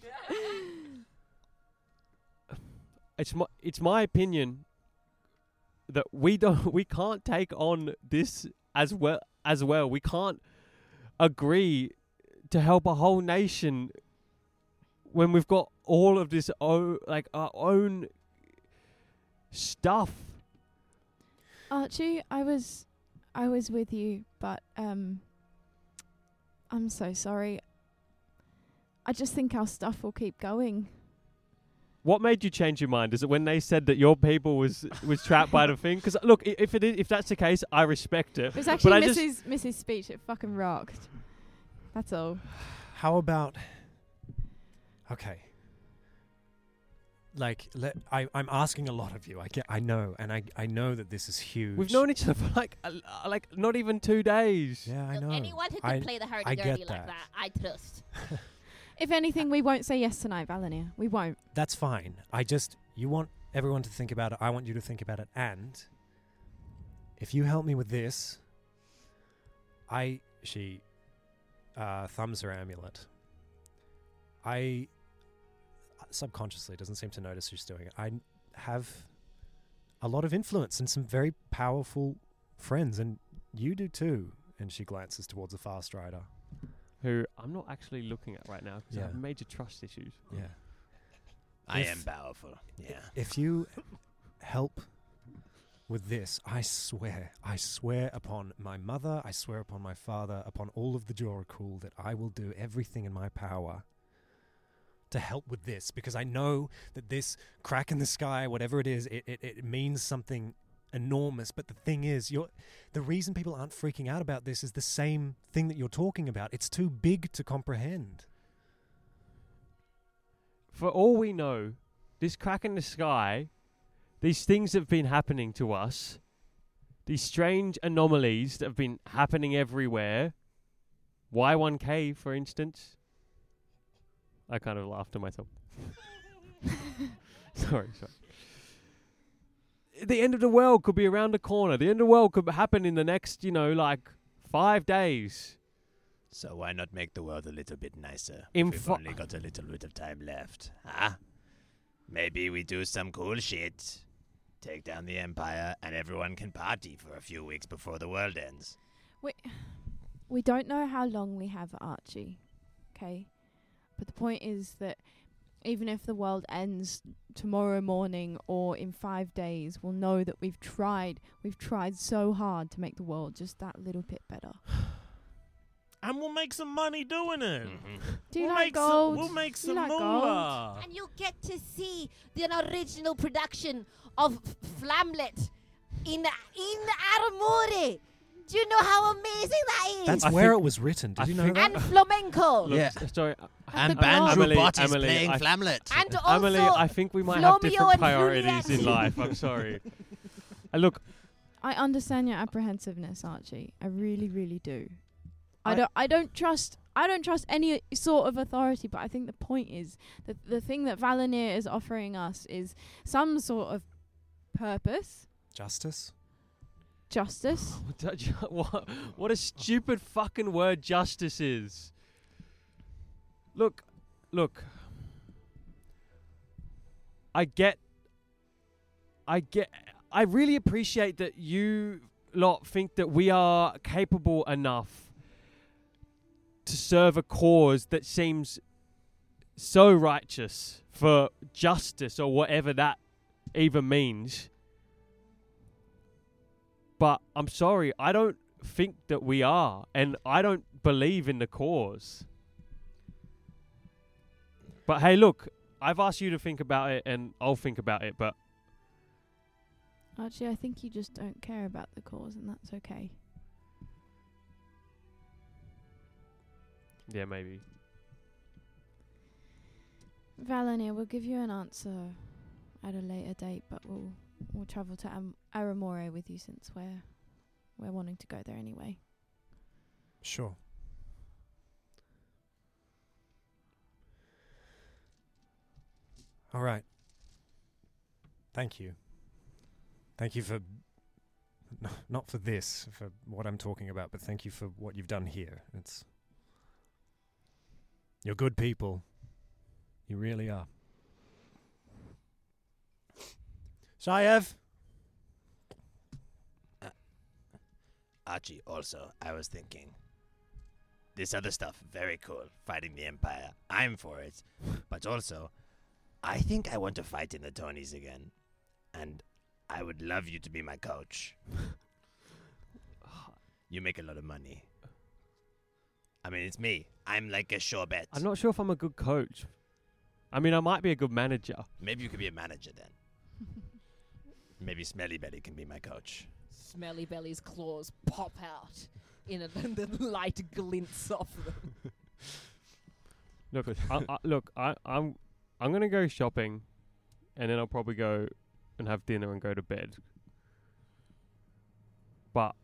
It's my it's my opinion that we don't we can't take on this as well as well. We can't agree to help a whole nation when we've got all of this o- like our own stuff.
Archie, I was I was with you, but um I'm so sorry. I just think our stuff will keep going.
What made you change your mind? Is it when they said that your people was was trapped by the thing? Because look, i- if it is, if that's the case, I respect it.
It was
But
actually
I just-
Missy's Missy's speech. It fucking rocked. That's all.
How about? Okay. Like, let, I, I'm asking a lot of you. I get, I know, and I, I know that this is huge.
We've known each other for like uh, like not even two days.
Yeah, I
Look,
know.
anyone who can
I-
play the
I
hurdy-gurdy
get
like
that.
that, I trust.
If anything, we won't say yes tonight, Valenia. We won't.
That's fine. I just, you want everyone to think about it. I want you to think about it. And if you help me with this, I, she uh, thumbs her amulet. I, subconsciously, doesn't seem to notice who's doing it. I have a lot of influence and some very powerful friends, and you do too. And she glances towards the fast rider.
Who I'm not actually looking at right now because I
Yeah.
have major trust issues.
Yeah.
I
If-
am powerful. Yeah.
If you help with this, I swear, I swear upon my mother, I swear upon my father, upon all of the Jorakul, that I will do everything in my power to help with this, because I know that this crack in the sky, whatever it is, it, it, it means something enormous. But the thing is, you're, the reason people aren't freaking out about this is the same thing that you're talking about. It's too big to comprehend.
For all we know, this crack in the sky, these things that have been happening to us, these strange anomalies that have been happening everywhere, Y one K, for instance. I kind of laughed to myself. sorry, sorry. The end of the world could be around the corner. The end of the world could happen in the next, you know, like five days.
So why not make the world a little bit nicer?
In
if we've
fa-
only got a little bit of time left. Huh? Maybe we do some cool shit. Take down the Empire and everyone can party for a few weeks before the world ends.
We we don't know how long we have, Archie. Okay, but the point is that even if the world ends tomorrow morning or in five days, we'll know that we've tried. We've tried so hard to make the world just that little bit better.
And we'll make some money doing it.
Mm-hmm.
Do you
we'll
like
make
gold?
Some, we'll make
Do
some
you like
moolah.
And you'll get to see the original production of F- Flamlet in in Aramore. Do you know how amazing that is?
That's
I
where
think-
it was written. Did
I
you know
think-
that?
and flamenco.
Look,
Yeah.
s- sorry. uh,
And
the
Banjo
Emily-
Bot is
Emily,
playing
I-
Flamlet.
And also,
Emily, I think we might have
Flomio
different
and
priorities
Juliet.
in life. I'm sorry. Uh, look,
I understand your apprehensiveness, Archie. I really, really do. I,
I-
don't. I don't trust. I don't trust any sort of authority. But I think the point is that the thing that Valenier is offering us is some sort of purpose,
Justice?
justice.
what, what a stupid fucking word justice is. Look, look. I get, I get, I really appreciate that you lot think that we are capable enough to serve a cause that seems so righteous for justice or whatever that even means. But I'm sorry, I don't think that we are, and I don't believe in the cause. But hey, look, I've asked you to think about it, and I'll think about it, but
Archie, I think you just don't care about the cause, and that's okay.
yeah, maybe.
Valenia, we'll give you an answer at a later date, but we'll we'll travel to Am- Aramore with you since we're we're wanting to go there anyway.
Sure. All right. Thank you. Thank you for, n- not for this, for what I'm talking about, but thank you for what you've done here. It's, you're good people. You really are. Shayev?
Archie, also, I was thinking, this other stuff, very cool, fighting the Empire. I'm for it. But also, I think I want to fight in the tourneys again. And I would love you to be my coach. You make a lot of money. I mean, it's me. I'm like a sure bet.
I'm not sure if I'm a good coach. I mean, I might be a good manager.
Maybe you could be a manager then. Maybe Smelly Belly can be my coach.
Smelly Belly's claws pop out in a the light glints off them.
Look, I, I, look, I, I'm, I'm gonna go shopping, and then I'll probably go and have dinner and go to bed. But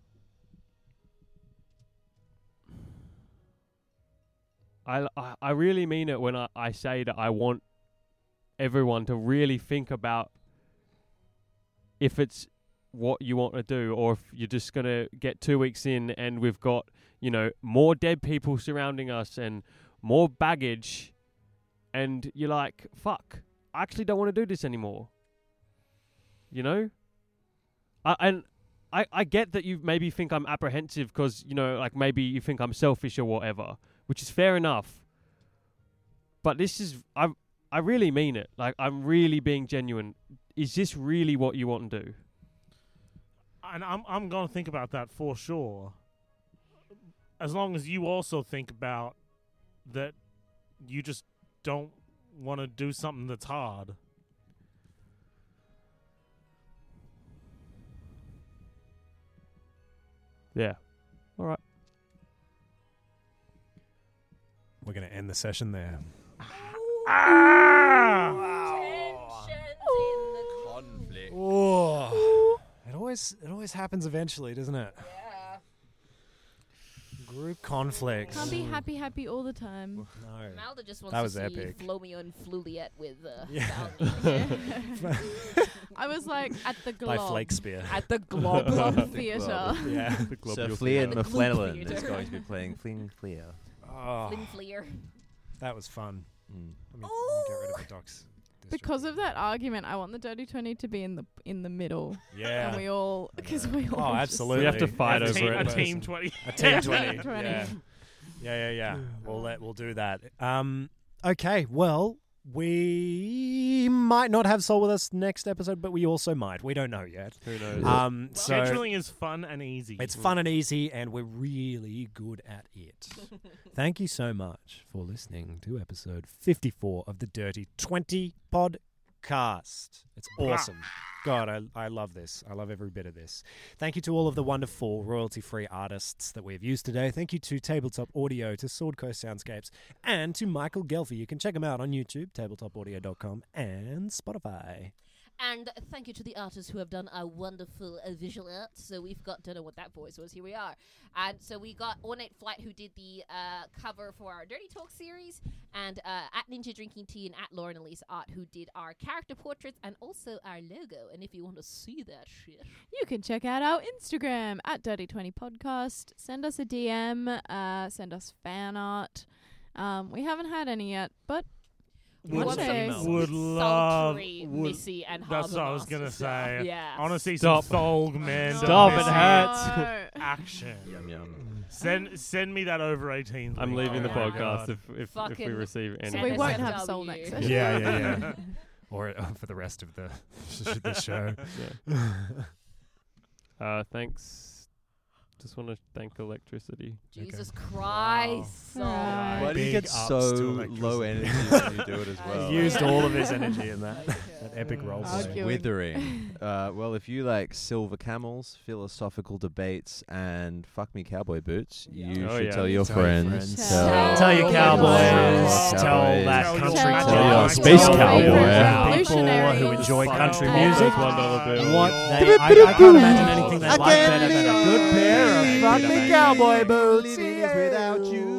I, I, I really mean it when I, I say that I want everyone to really think about if it's what you want to do, or if you're just going to get two weeks in and we've got, you know, more dead people surrounding us and more baggage, and you're like, fuck, I actually don't want to do this anymore. You know? I, and I, I get that you maybe think I'm apprehensive because, you know, like maybe you think I'm selfish or whatever, which is fair enough. But this is, I, I really mean it. Like, I'm really being genuine. Is this really what you want to do?
And I'm I'm gonna think about that for sure. As long as you also think about that, you just don't want to do something that's hard.
Yeah. All right.
We're going to end the session there.
Conflict.
Oh, it always it always happens eventually, doesn't it?
Yeah.
Group conflicts.
Can't be happy, happy all the time.
No.
Malda just wants
That was
to see
epic.
Flomeo and Fluliet with uh,
Yeah.
Valny.
I was like at the
By
Glob.
Flakespeare.
At the Glob.
Glob Theatre.
Yeah.
Sir
Globule
Flea and
Theatre.
McFlellan
Theatre.
is going to be playing Fling Flea.
Oh,
Flynn Fleer.
that was fun.
Mm.
Let me, let me get rid of the docs.
Because of that argument, I want the Dirty twenty to be in the in the middle,
Yeah.
and we all because we all.
Oh,
just-
absolutely.
We have to fight
a
over
team,
it.
a team twenty.
A team twenty.
twenty.
Yeah. Yeah, yeah, yeah. We'll let we'll do that. Um okay, well, we might not have Sol with us next episode, but we also might. We don't know yet.
Who knows?
Um so
Scheduling is fun and easy.
it's fun and easy, and we're really good at it. Thank you so much for listening to episode fifty-four of the Dirty twenty podcast. It's awesome. God, I, I love this. I love every bit of this. Thank you to all of the wonderful royalty-free artists that we've used today. Thank you to Tabletop Audio, to Sword Coast Soundscapes, and to Michael Gelfi. You can check him out on YouTube, tabletop audio dot com, and Spotify.
And thank you to the artists who have done our wonderful uh, visual art. So we've got, don't know what that voice was, here we are. And so we got Ornate Flight, who did the uh, cover for our Dirty Talk series, and uh, at Ninja Drinking Tea and at Lauren Elise Art, who did our character portraits and also our logo. And if you want to see that shit,
You can check out our Instagram at Dirty twenty Podcast. Send us a D M. Uh, send us fan art. Um, we haven't had any yet, but
Would,
One day.
would love.
sultry
Would,
Missy and
that's what I was
Harbour
gonna
Master stuff.
say.
Yeah.
I want to see
Stop.
some Thulg, man.
Stop, it
Missy
hurts.
Action.
Yum yum.
Send send me that over eighteen.
I'm
link.
leaving the
Oh my
podcast
God.
if if, if we
Fucking
receive
So
any.
we
N S
won't
F
have
W.
Soul next session.
Yeah, yeah, yeah. or uh, for the rest of the the show.
Yeah. Uh, thanks. Just want to thank electricity.
Jesus Christ.
Wow.
Why do you
Big
get
ups
so
to
low
electricity.
energy when you do it as
I
well?
He used all of his energy in that, that epic
Mm.
roleplay.
Arguing.
Withering. uh, well, if you like silver camels, philosophical debates, and fuck me cowboy boots, you
Oh,
should
yeah.
tell your
Tell your
friends.
friends.
Tell-
Tell your
Oh,
cowboys.
Tell
Tell
your
that
cowboys.
country
Tell
club.
your
Tell
space
your
cowboy.
favorite people
Revolutionaries.
who enjoy
Fuck
country
all
music.
those one dollar bills.
What they, I, I can't imagine anything they like better than a good pair of fuck me cowboy boots.
Without you.